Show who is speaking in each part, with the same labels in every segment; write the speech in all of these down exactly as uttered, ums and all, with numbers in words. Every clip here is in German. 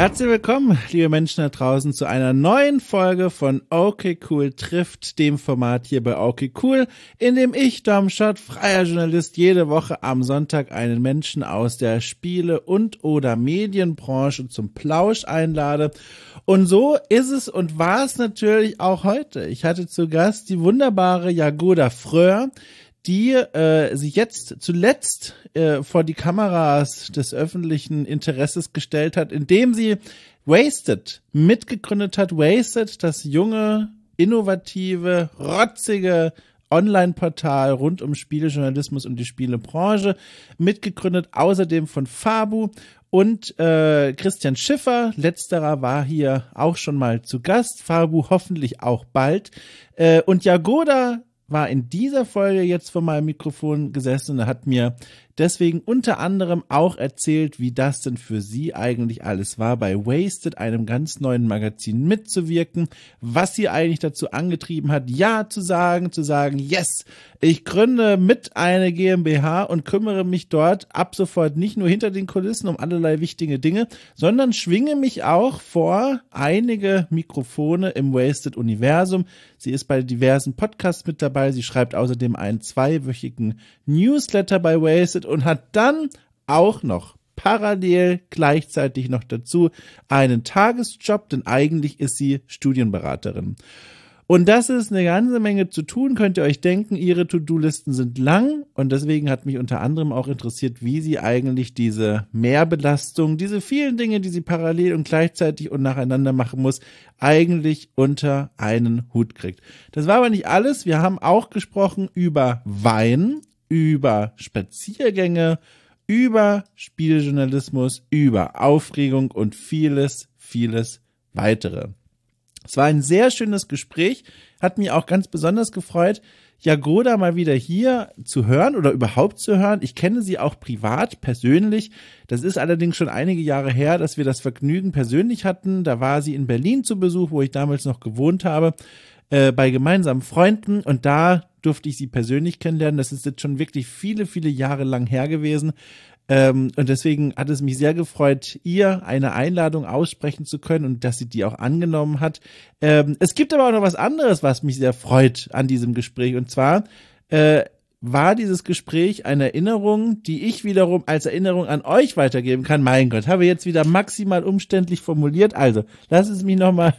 Speaker 1: Herzlich willkommen, liebe Menschen da draußen, zu einer neuen Folge von Okay Cool trifft, dem Format hier bei Okay Cool, in dem ich, Dom Schott, freier Journalist, jede Woche am Sonntag einen Menschen aus der Spiele- und oder Medienbranche zum Plausch einlade. Und so ist es und war es natürlich auch heute. Ich hatte zu Gast die wunderbare Jagoda Fröhr, die äh, sich jetzt zuletzt äh, vor die Kameras des öffentlichen Interesses gestellt hat, indem sie Wasted mitgegründet hat. Wasted, das junge, innovative, rotzige Online-Portal rund um Spielejournalismus und die Spielebranche, mitgegründet außerdem von Fabu und äh, Christian Schiffer. Letzterer war hier auch schon mal zu Gast, Fabu hoffentlich auch bald. Äh, und Jagoda war in dieser Folge jetzt vor meinem Mikrofon gesessen und hat mir deswegen unter anderem auch erzählt, wie das denn für sie eigentlich alles war, bei Wasted, einem ganz neuen Magazin, mitzuwirken, was sie eigentlich dazu angetrieben hat, ja zu sagen, zu sagen, yes, ich gründe mit eine GmbH und kümmere mich dort ab sofort nicht nur hinter den Kulissen um allerlei wichtige Dinge, sondern schwinge mich auch vor einige Mikrofone im Wasted-Universum. Sie ist bei diversen Podcasts mit dabei, sie schreibt außerdem einen zweiwöchigen Newsletter bei Wasted und hat dann auch noch parallel gleichzeitig noch dazu einen Tagesjob, denn eigentlich ist sie Studienberaterin. Und das ist eine ganze Menge zu tun, könnt ihr euch denken, ihre To-Do-Listen sind lang und deswegen hat mich unter anderem auch interessiert, wie sie eigentlich diese Mehrbelastung, diese vielen Dinge, die sie parallel und gleichzeitig und nacheinander machen muss, eigentlich unter einen Hut kriegt. Das war aber nicht alles, wir haben auch gesprochen über Wein, über Spaziergänge, über Spieljournalismus, über Aufregung und vieles, vieles weitere. Es war ein sehr schönes Gespräch, hat mich auch ganz besonders gefreut, Jagoda mal wieder hier zu hören oder überhaupt zu hören. Ich kenne sie auch privat, persönlich. Das ist allerdings schon einige Jahre her, dass wir das Vergnügen persönlich hatten. Da war sie in Berlin zu Besuch, wo ich damals noch gewohnt habe, äh, bei gemeinsamen Freunden und da durfte ich sie persönlich kennenlernen. Das ist jetzt schon wirklich viele, viele Jahre lang her gewesen. Ähm, und deswegen hat es mich sehr gefreut, ihr eine Einladung aussprechen zu können und dass sie die auch angenommen hat. Ähm, es gibt aber auch noch was anderes, was mich sehr freut an diesem Gespräch. Und zwar äh, war dieses Gespräch eine Erinnerung, die ich wiederum als Erinnerung an euch weitergeben kann. Mein Gott, habe ich jetzt wieder maximal umständlich formuliert. Also, lasst es mich nochmal,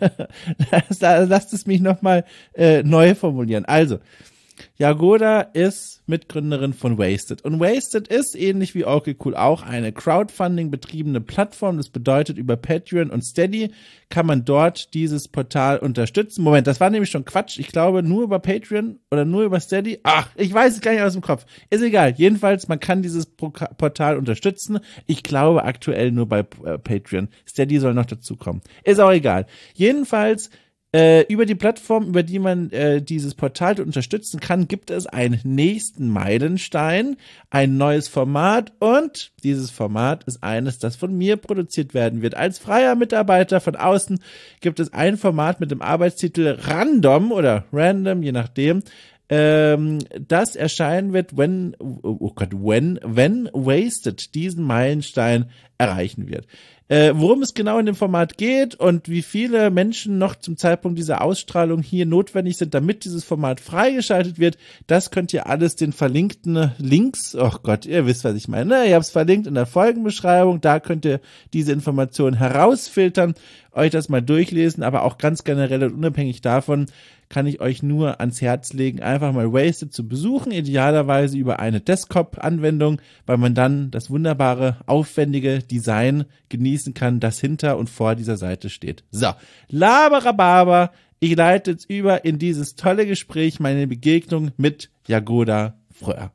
Speaker 1: lasst es mich nochmal äh, neu formulieren. Also, Jagoda ist Mitgründerin von Wasted. Und Wasted ist, ähnlich wie Okay Cool, auch eine Crowdfunding-betriebene Plattform. Das bedeutet, über Patreon und Steady kann man dort dieses Portal unterstützen. Moment, das war nämlich schon Quatsch. Ich glaube, nur über Patreon oder nur über Steady. Ach, ich weiß es gar nicht aus dem Kopf. Ist egal. Jedenfalls, man kann dieses Portal unterstützen. Ich glaube aktuell nur bei äh, Patreon. Steady soll noch dazukommen. Ist auch egal. Jedenfalls, Äh, über die Plattform, über die man äh, dieses Portal unterstützen kann, gibt es einen nächsten Meilenstein, ein neues Format und dieses Format ist eines, das von mir produziert werden wird. Als freier Mitarbeiter von außen gibt es ein Format mit dem Arbeitstitel Random oder Random, je nachdem, ähm, das erscheinen wird, wenn, oh Gott, when, when Wasted diesen Meilenstein erreichen wird. Äh, worum es genau in dem Format geht und wie viele Menschen noch zum Zeitpunkt dieser Ausstrahlung hier notwendig sind, damit dieses Format freigeschaltet wird, das könnt ihr alles den verlinkten Links, oh Gott, ihr wisst, was ich meine, ne? Ihr habt es verlinkt in der Folgenbeschreibung, da könnt ihr diese Informationen herausfiltern, euch das mal durchlesen, aber auch ganz generell und unabhängig davon kann ich euch nur ans Herz legen, einfach mal Wasted zu besuchen, idealerweise über eine Desktop-Anwendung, weil man dann das wunderbare, aufwendige Design genießen kann, das hinter und vor dieser Seite steht. So, Laberababa, ich leite jetzt über in dieses tolle Gespräch, meine Begegnung mit Jagoda Fröhr.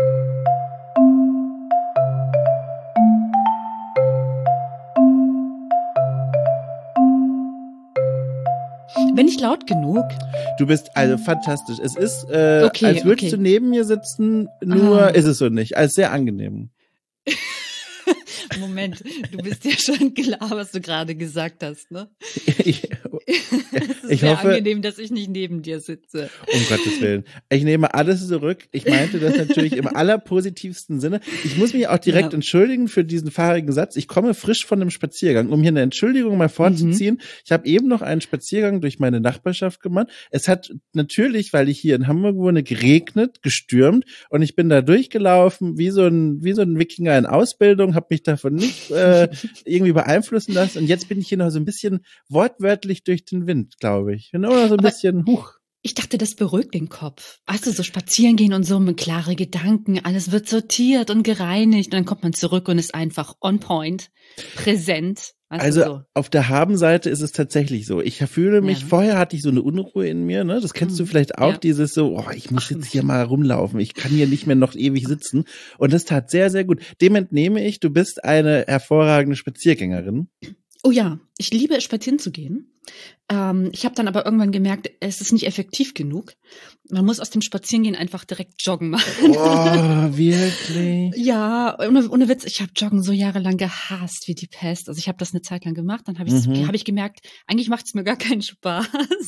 Speaker 2: Bin ich laut genug?
Speaker 1: Du bist also fantastisch. Es ist, äh,
Speaker 2: okay,
Speaker 1: als würdest
Speaker 2: okay.
Speaker 1: du neben mir sitzen, nur
Speaker 2: ah.
Speaker 1: ist es so nicht. Als sehr angenehm.
Speaker 2: Moment, du bist ja schon klar, was du gerade gesagt hast, ne? Es ist
Speaker 1: Ich
Speaker 2: sehr
Speaker 1: hoffe,
Speaker 2: angenehm, dass ich nicht neben dir sitze.
Speaker 1: um Gottes Willen. Ich nehme alles zurück. Ich meinte das natürlich im allerpositivsten Sinne. Ich muss mich auch direkt
Speaker 2: Ja.
Speaker 1: entschuldigen für diesen fahrigen Satz. Ich komme frisch von einem Spaziergang, um hier eine Entschuldigung mal vorzuziehen. Mhm. Ich habe eben noch einen Spaziergang durch meine Nachbarschaft gemacht. Es hat natürlich, weil ich hier in Hamburg wohne, geregnet, gestürmt und ich bin da durchgelaufen wie so ein wie so ein Wikinger in Ausbildung, habe mich davon nicht äh, irgendwie beeinflussen lassen und jetzt bin ich hier noch so ein bisschen wortwörtlich durch den Wind, glaube ich. Bin immer so ein
Speaker 2: Aber
Speaker 1: bisschen, huch.
Speaker 2: Ich dachte, das beruhigt den Kopf. Weißt du, so spazieren gehen und so mit klare Gedanken, alles wird sortiert und gereinigt und dann kommt man zurück und ist einfach on point, präsent. Weißt
Speaker 1: also
Speaker 2: du, so.
Speaker 1: Auf der Habenseite ist es tatsächlich so. Ich fühle mich,
Speaker 2: Ja.
Speaker 1: vorher hatte ich so eine Unruhe in mir, ne? Das kennst du vielleicht auch,
Speaker 2: Ja.
Speaker 1: dieses so, oh, ich muss
Speaker 2: Ach,
Speaker 1: jetzt hier mal rumlaufen, ich kann hier nicht mehr noch ewig sitzen. Und das tat sehr, sehr gut. Dem entnehme ich, du bist eine hervorragende Spaziergängerin.
Speaker 2: Oh ja, ich liebe es, spazieren zu gehen. Ähm, ich habe dann aber irgendwann gemerkt, es ist nicht effektiv genug. Man muss aus dem Spazierengehen einfach direkt joggen machen.
Speaker 1: Oh, wirklich?
Speaker 2: Ja, ohne, ohne Witz, ich habe Joggen so jahrelang gehasst wie die Pest. Also ich habe das eine Zeit lang gemacht, dann habe ich,
Speaker 1: Mhm.
Speaker 2: hab ich gemerkt, eigentlich macht es mir gar keinen Spaß.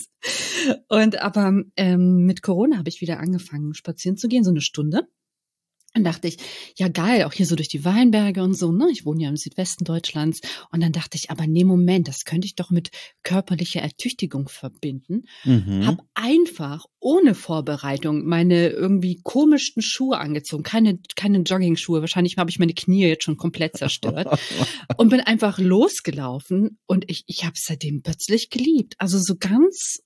Speaker 2: Und aber ähm, mit Corona habe ich wieder angefangen, spazieren zu gehen, so eine Stunde. Dann dachte ich, ja geil, auch hier so durch die Weinberge und so, ne? Ich wohne ja im Südwesten Deutschlands. Und dann dachte ich, aber nee, Moment, das könnte ich doch mit körperlicher Ertüchtigung verbinden.
Speaker 1: Mhm.
Speaker 2: Hab einfach ohne Vorbereitung meine irgendwie komischsten Schuhe angezogen. Keine, keine Jogging-Schuhe. Wahrscheinlich habe ich meine Knie jetzt schon komplett zerstört. Und bin einfach losgelaufen und ich, ich habe es seitdem plötzlich geliebt. Also so ganz...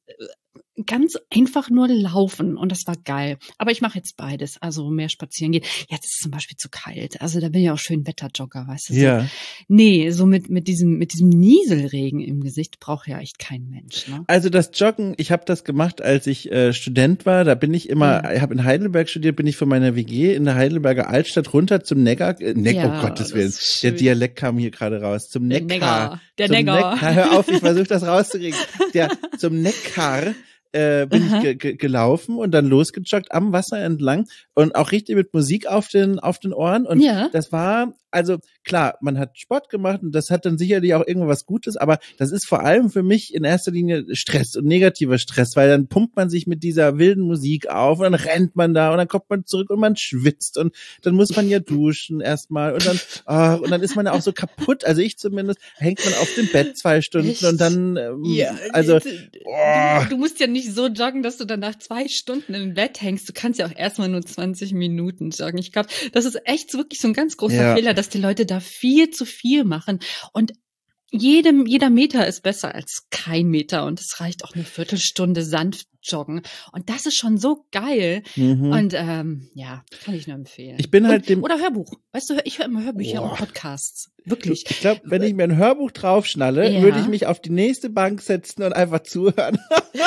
Speaker 2: ganz einfach nur laufen und das war geil. Aber ich mache jetzt beides, also mehr spazieren gehen. Jetzt ist es zum Beispiel zu kalt, also da bin ich auch schön Wetterjogger, weißt du. So.
Speaker 1: Ja.
Speaker 2: Nee, so mit mit diesem mit diesem Nieselregen im Gesicht braucht ja echt kein Mensch. Ne?
Speaker 1: Also das Joggen, ich habe das gemacht, als ich äh, Student war. Da bin ich immer,
Speaker 2: Ja.
Speaker 1: ich habe in Heidelberg studiert, bin ich von meiner W G in der Heidelberger Altstadt runter zum Neckar. Äh, Neck,
Speaker 2: Ja,
Speaker 1: oh Gottes
Speaker 2: das
Speaker 1: Willen,
Speaker 2: ist
Speaker 1: der
Speaker 2: schön.
Speaker 1: Dialekt kam hier gerade raus. Zum
Speaker 2: Der
Speaker 1: Neckar.
Speaker 2: Neckar. Der
Speaker 1: zum
Speaker 2: Neckar.
Speaker 1: Neckar. Hör auf, ich versuche das rauszukriegen. Der zum Neckar. Äh, bin
Speaker 2: Aha.
Speaker 1: ich ge ge gelaufen und dann losgejoggt am Wasser entlang und auch richtig mit Musik auf den auf den Ohren und
Speaker 2: Ja.
Speaker 1: das war, also klar, man hat Sport gemacht und das hat dann sicherlich auch irgendwas Gutes, aber das ist vor allem für mich in erster Linie Stress und negativer Stress, weil dann pumpt man sich mit dieser wilden Musik auf und dann rennt man da und dann kommt man zurück und man schwitzt und dann muss man ja duschen erstmal und dann oh, und dann ist man ja auch so kaputt, also ich zumindest, hängt man auf dem Bett zwei Stunden
Speaker 2: Echt?
Speaker 1: und dann ähm,
Speaker 2: Ja,
Speaker 1: also
Speaker 2: du,
Speaker 1: oh.
Speaker 2: du musst ja nicht so joggen, dass du dann nach zwei Stunden im Bett hängst. Du kannst ja auch erstmal nur zwanzig Minuten joggen. Ich glaube, das ist echt wirklich so ein ganz großer
Speaker 1: Ja.
Speaker 2: Fehler, dass die Leute da viel zu viel machen. Und jedem, jeder Meter ist besser als kein Meter. Und es reicht auch eine Viertelstunde sanft joggen. Und das ist schon so geil.
Speaker 1: Mhm.
Speaker 2: Und ähm, ja, kann ich nur empfehlen.
Speaker 1: Ich bin halt
Speaker 2: und,
Speaker 1: dem-
Speaker 2: Oder Hörbuch. Weißt du, ich höre immer Hörbücher
Speaker 1: Boah.
Speaker 2: und Podcasts. Wirklich.
Speaker 1: Ich glaube, wenn ich mir ein Hörbuch draufschnalle,
Speaker 2: Ja.
Speaker 1: würde ich mich auf die nächste Bank setzen und einfach zuhören.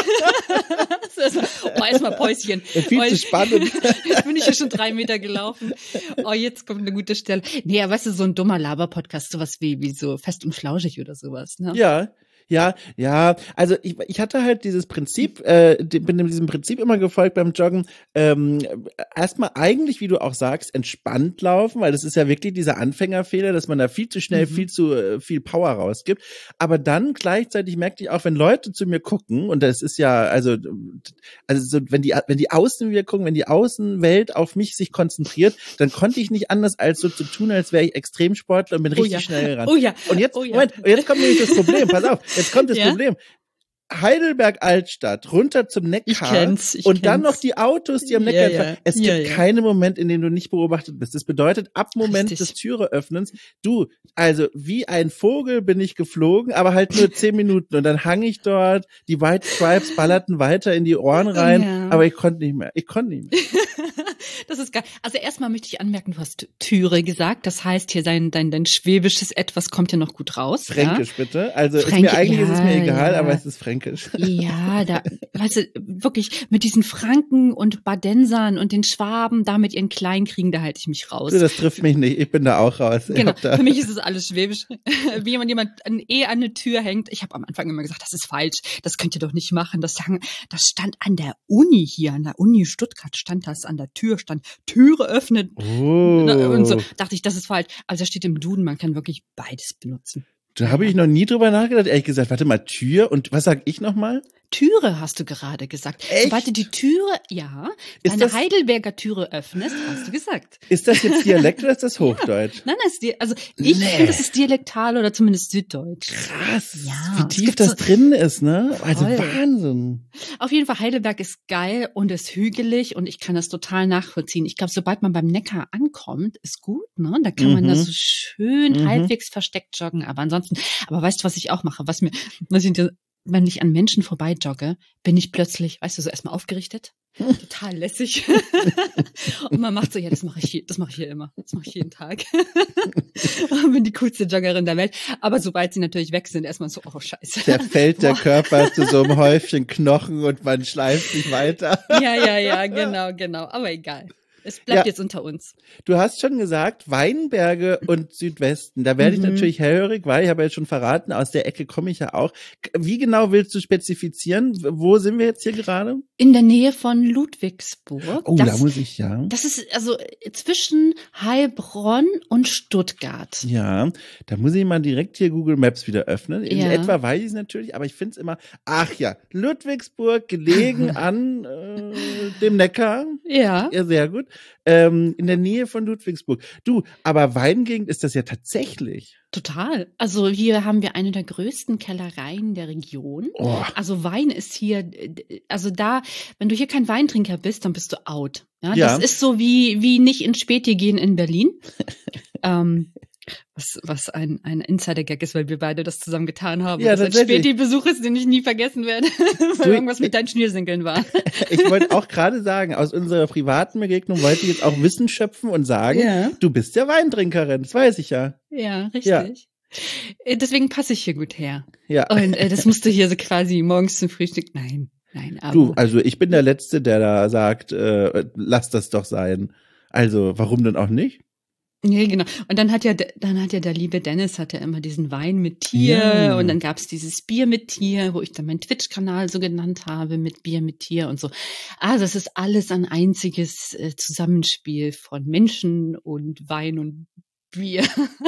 Speaker 2: Oh, erstmal Päuschen.
Speaker 1: Viel
Speaker 2: Oh,
Speaker 1: zu
Speaker 2: ich-
Speaker 1: spannend.
Speaker 2: Jetzt bin ich ja schon drei Meter gelaufen. Oh, jetzt kommt eine gute Stelle. Nee, ja, weißt du, so ein dummer Laber-Podcast, sowas wie, wie so Fest und Flauschig oder sowas, ne?
Speaker 1: Ja, ja, ja. Also ich, ich hatte halt dieses Prinzip, äh, die- bin diesem Prinzip immer gefolgt beim Joggen. Ähm, erstmal eigentlich, wie du auch sagst, entspannt laufen, weil das ist ja wirklich dieser Anfängerfehler, dass man da viel zu schnell
Speaker 2: Mhm.
Speaker 1: viel zu äh, viel Power rausgibt. Aber dann gleichzeitig merkte ich auch, wenn Leute zu mir gucken, und das ist ja, also, also so, wenn die, wenn die Außenwirkung, wenn die Außenwelt auf mich sich konzentriert, dann konnte ich nicht anders als so zu tun, als wäre ich Extremsportler und bin
Speaker 2: Oh
Speaker 1: richtig
Speaker 2: ja.
Speaker 1: schnell ran.
Speaker 2: Oh ja.
Speaker 1: Und jetzt,
Speaker 2: Oh ja.
Speaker 1: Moment, und jetzt kommt nämlich das Problem, pass auf, jetzt kommt das
Speaker 2: Ja?
Speaker 1: Problem. Heidelberg Altstadt, runter zum Neckar
Speaker 2: Ich kenn's, ich
Speaker 1: und dann
Speaker 2: kenn's.
Speaker 1: noch die Autos, die am
Speaker 2: Ja,
Speaker 1: Neckar
Speaker 2: ja.
Speaker 1: fahren. Es
Speaker 2: Ja,
Speaker 1: gibt
Speaker 2: ja.
Speaker 1: keinen Moment, in dem du nicht beobachtet bist. Das bedeutet, ab Moment
Speaker 2: Richtig.
Speaker 1: des Türeöffnens, du, also wie ein Vogel bin ich geflogen, aber halt nur zehn Minuten und dann hang ich dort, die White Stripes ballerten weiter in die Ohren rein,
Speaker 2: Ja.
Speaker 1: aber ich konnte nicht mehr, ich konnte nicht mehr.
Speaker 2: Das ist geil. Also erstmal möchte ich anmerken, du hast Türe gesagt. Das heißt, hier dein, dein, dein schwäbisches Etwas kommt ja noch gut raus.
Speaker 1: Fränkisch bitte, also ist
Speaker 2: Fränki-
Speaker 1: mir eigentlich ist es mir
Speaker 2: ja,
Speaker 1: egal,
Speaker 2: ja.
Speaker 1: aber es ist fränkisch.
Speaker 2: Ja, da, weißt du, wirklich mit diesen Franken und Badensern und den Schwaben, da mit ihren Kleinkriegen, da halte ich mich raus.
Speaker 1: Du, das trifft mich nicht, ich bin da auch raus. Ich
Speaker 2: Genau,
Speaker 1: hab da
Speaker 2: für mich ist es alles schwäbisch. Wie jemand, jemand an, eh an eine Tür hängt. Ich habe am Anfang immer gesagt, das ist falsch, das könnt ihr doch nicht machen. Das, sagen, das stand an der Uni hier, an der Uni Stuttgart stand das an der Tür, stand Türe öffnet.
Speaker 1: Oh.
Speaker 2: Und so dachte ich, das ist falsch. Also da steht im Duden, man kann wirklich beides benutzen.
Speaker 1: Da habe ich noch nie drüber nachgedacht, ehrlich gesagt. Warte mal, Tür und was sag ich nochmal?
Speaker 2: Türe hast du gerade gesagt.
Speaker 1: Echt?
Speaker 2: Sobald du die Türe, ja,
Speaker 1: Ist
Speaker 2: deine
Speaker 1: das-
Speaker 2: Heidelberger Türe öffnest, hast du gesagt.
Speaker 1: Ist das jetzt Dialekt oder ist das Hochdeutsch?
Speaker 2: Nein, das ist di- also ich
Speaker 1: Nee.
Speaker 2: finde, das ist dialektal oder zumindest süddeutsch.
Speaker 1: Krass,
Speaker 2: Ja,
Speaker 1: wie
Speaker 2: es
Speaker 1: tief
Speaker 2: gibt
Speaker 1: das
Speaker 2: so-
Speaker 1: drin ist, ne? Also
Speaker 2: Voll.
Speaker 1: Wahnsinn.
Speaker 2: Auf jeden Fall, Heidelberg ist geil und ist hügelig und ich kann das total nachvollziehen. Ich glaube, sobald man beim Neckar ankommt, ist gut, ne? Da kann man
Speaker 1: Mhm.
Speaker 2: da so schön
Speaker 1: Mhm.
Speaker 2: halbwegs versteckt joggen. Aber ansonsten, aber weißt du, was ich auch mache? Was mir, was ich, wenn ich an Menschen vorbei jogge, bin ich plötzlich, weißt du, so erstmal aufgerichtet. Total lässig. Und man macht so, ja, das mache ich hier, das mache ich hier immer. Das mache ich jeden Tag. Und bin die coolste Joggerin der Welt. Aber sobald sie natürlich weg sind, erstmal so, oh Scheiße.
Speaker 1: Der fällt der
Speaker 2: Boah.
Speaker 1: Körper zu so einem Häufchen Knochen und man schleift sich weiter.
Speaker 2: Ja, ja, ja, genau, genau. Aber egal. Es bleibt
Speaker 1: Ja.
Speaker 2: jetzt unter uns.
Speaker 1: Du hast schon gesagt, Weinberge und Südwesten. Da werde ich
Speaker 2: Mhm.
Speaker 1: natürlich hellhörig, weil ich habe ja jetzt schon verraten, aus der Ecke komme ich ja auch. Wie genau willst du spezifizieren? Wo sind wir jetzt hier gerade?
Speaker 2: In der Nähe von Ludwigsburg.
Speaker 1: Oh, da
Speaker 2: das,
Speaker 1: muss ich ja.
Speaker 2: das ist also zwischen Heilbronn und Stuttgart.
Speaker 1: Ja, da muss ich mal direkt hier Google Maps wieder öffnen. In
Speaker 2: Ja.
Speaker 1: etwa weiß ich es natürlich, aber ich finde es immer, ach ja, Ludwigsburg, gelegen an äh, dem Neckar.
Speaker 2: Ja.
Speaker 1: Ja, sehr gut. Ähm, in der Nähe von Ludwigsburg. Du, aber Weingegend ist das ja tatsächlich.
Speaker 2: Total. Also hier haben wir eine der größten Kellereien der Region.
Speaker 1: Oh.
Speaker 2: Also Wein ist hier, also da, wenn du hier kein Weintrinker bist, dann bist du out. Ja,
Speaker 1: Ja.
Speaker 2: das ist so wie, wie nicht ins Späti gehen in Berlin. ähm, was, was ein, ein Insider-Gag ist, weil wir beide das zusammen getan haben.
Speaker 1: Ja,
Speaker 2: das ein
Speaker 1: tatsächlich.
Speaker 2: Späti-Besuch ist, den ich nie vergessen werde, weil
Speaker 1: Du,
Speaker 2: irgendwas mit deinen Schnürsenkeln war.
Speaker 1: Ich wollte auch gerade sagen, aus unserer privaten Begegnung wollte ich jetzt auch Wissen schöpfen und sagen,
Speaker 2: Ja.
Speaker 1: du bist ja Weintrinkerin, das weiß ich ja.
Speaker 2: Ja, richtig.
Speaker 1: Ja.
Speaker 2: Äh, Deswegen passe ich hier gut her.
Speaker 1: Ja.
Speaker 2: Und äh, das musst du hier so quasi morgens zum Frühstück. Nein, nein, aber.
Speaker 1: Du, also ich bin der Letzte, der da sagt, äh, lass das doch sein. Also, warum denn auch nicht?
Speaker 2: Nee, genau. Und dann hat ja, dann hat ja der liebe Dennis hat ja immer diesen Wein mit Tier
Speaker 1: Ja.
Speaker 2: und dann gab's dieses Bier mit Tier, wo ich dann meinen Twitch-Kanal so genannt habe mit Bier mit Tier und so. Also es ist alles ein einziges äh, Zusammenspiel von Menschen und Wein und Bier.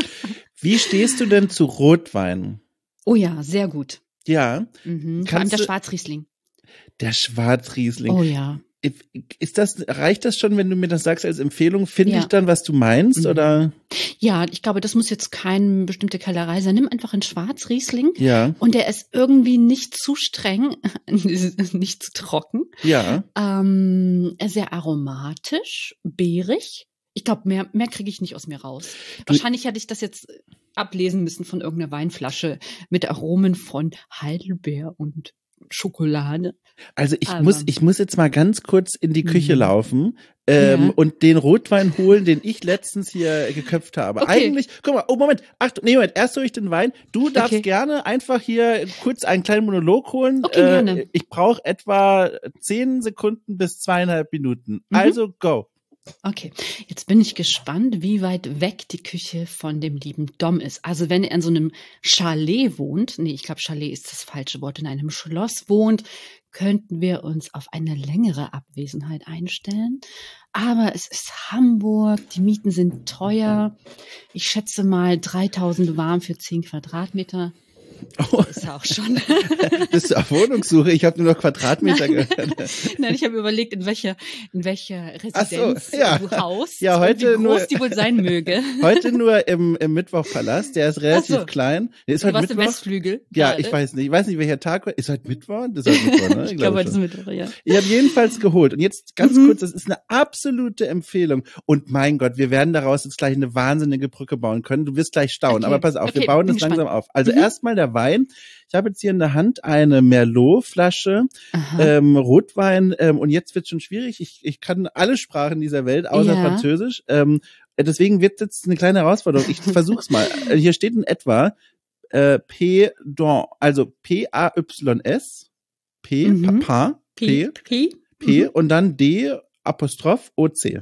Speaker 1: Wie stehst du denn zu Rotwein?
Speaker 2: Oh ja, sehr gut.
Speaker 1: Ja,
Speaker 2: Mhm. Vor allem
Speaker 1: Kannst
Speaker 2: der
Speaker 1: du-
Speaker 2: Schwarzriesling.
Speaker 1: der Schwarzriesling.
Speaker 2: Oh ja.
Speaker 1: Ist das, reicht das schon, wenn du mir das sagst als Empfehlung? Finde
Speaker 2: Ja.
Speaker 1: ich dann, was du meinst,
Speaker 2: Mhm.
Speaker 1: oder?
Speaker 2: Ja, ich glaube, das muss jetzt keine bestimmte Kellerei sein. Nimm einfach einen Schwarzriesling.
Speaker 1: Ja,
Speaker 2: Und der ist irgendwie nicht zu streng, nicht zu trocken.
Speaker 1: ja.
Speaker 2: Ähm, sehr aromatisch, beerig. Ich glaube, mehr, mehr kriege ich nicht aus mir raus.
Speaker 1: Du-
Speaker 2: Wahrscheinlich hätte ich das jetzt ablesen müssen von irgendeiner Weinflasche mit Aromen von Heidelbeer und Schokolade.
Speaker 1: Also ich
Speaker 2: Aber-
Speaker 1: muss, ich muss jetzt mal ganz kurz in die Küche
Speaker 2: Mhm.
Speaker 1: laufen ähm,
Speaker 2: Ja.
Speaker 1: und den Rotwein holen, den ich letztens hier geköpft habe.
Speaker 2: Okay.
Speaker 1: Eigentlich, guck mal, oh Moment, Achtung, nee, Moment, erst hole ich den Wein. Du darfst
Speaker 2: Okay.
Speaker 1: gerne einfach hier kurz einen kleinen Monolog holen.
Speaker 2: Okay,
Speaker 1: Äh,
Speaker 2: gerne.
Speaker 1: Ich brauche etwa zehn Sekunden bis zweieinhalb Minuten.
Speaker 2: Mhm.
Speaker 1: Also go.
Speaker 2: Okay, jetzt bin ich gespannt, wie weit weg die Küche von dem lieben Dom ist. Also wenn er in so einem Chalet wohnt, nee, ich glaube Chalet ist das falsche Wort, in einem Schloss wohnt, könnten wir uns auf eine längere Abwesenheit einstellen. Aber es ist Hamburg, die Mieten sind teuer. Ich schätze mal dreitausend warm für zehn Quadratmeter.
Speaker 1: Oh,
Speaker 2: Ist ja auch schon.
Speaker 1: bist du auf Wohnungssuche? Ich habe nur noch Quadratmeter gehört.
Speaker 2: Nein, ich habe überlegt, in welcher, in welcher
Speaker 1: Ach so,
Speaker 2: Residenz
Speaker 1: ja.
Speaker 2: du haust
Speaker 1: Ja, heute
Speaker 2: und wie groß
Speaker 1: nur-
Speaker 2: die wohl sein möge.
Speaker 1: Heute nur im, im Mittwochpalast, der ist relativ
Speaker 2: Ach so.
Speaker 1: klein. Der ist
Speaker 2: Du
Speaker 1: heute
Speaker 2: warst im
Speaker 1: Mittwoch.
Speaker 2: Westflügel.
Speaker 1: Ja,
Speaker 2: gerade.
Speaker 1: ich weiß nicht. Ich weiß nicht, welcher Tag war. Ist heute Mittwoch? Das ist heute Mittwoch, ne?
Speaker 2: Ich glaube,
Speaker 1: schon.
Speaker 2: das ist Mittwoch, ja.
Speaker 1: Ich habe jedenfalls geholt. Und jetzt ganz
Speaker 2: Mhm.
Speaker 1: kurz, das ist eine absolute Empfehlung. Und mein Gott, wir werden daraus jetzt gleich eine wahnsinnige Brücke bauen können. Du wirst gleich staunen.
Speaker 2: Okay.
Speaker 1: Aber pass auf,
Speaker 2: Okay,
Speaker 1: wir bauen
Speaker 2: bin
Speaker 1: das langsam
Speaker 2: gespannt.
Speaker 1: auf. Also
Speaker 2: Mhm.
Speaker 1: erstmal der Wein. Ich habe jetzt hier in der Hand eine Merlot-Flasche,
Speaker 2: Aha.
Speaker 1: ähm, Rotwein. Ähm, und jetzt wird schon schwierig. Ich, ich kann alle Sprachen dieser Welt, außer
Speaker 2: Ja.
Speaker 1: Französisch. Ähm, deswegen wird jetzt eine kleine Herausforderung. Ich versuch's mal. Äh, Hier steht in etwa äh, P Don, also P A Y S, P,
Speaker 2: Mhm.
Speaker 1: Papa, P,
Speaker 2: P, P,
Speaker 1: P
Speaker 2: mhm.
Speaker 1: und dann D Apostroph O C.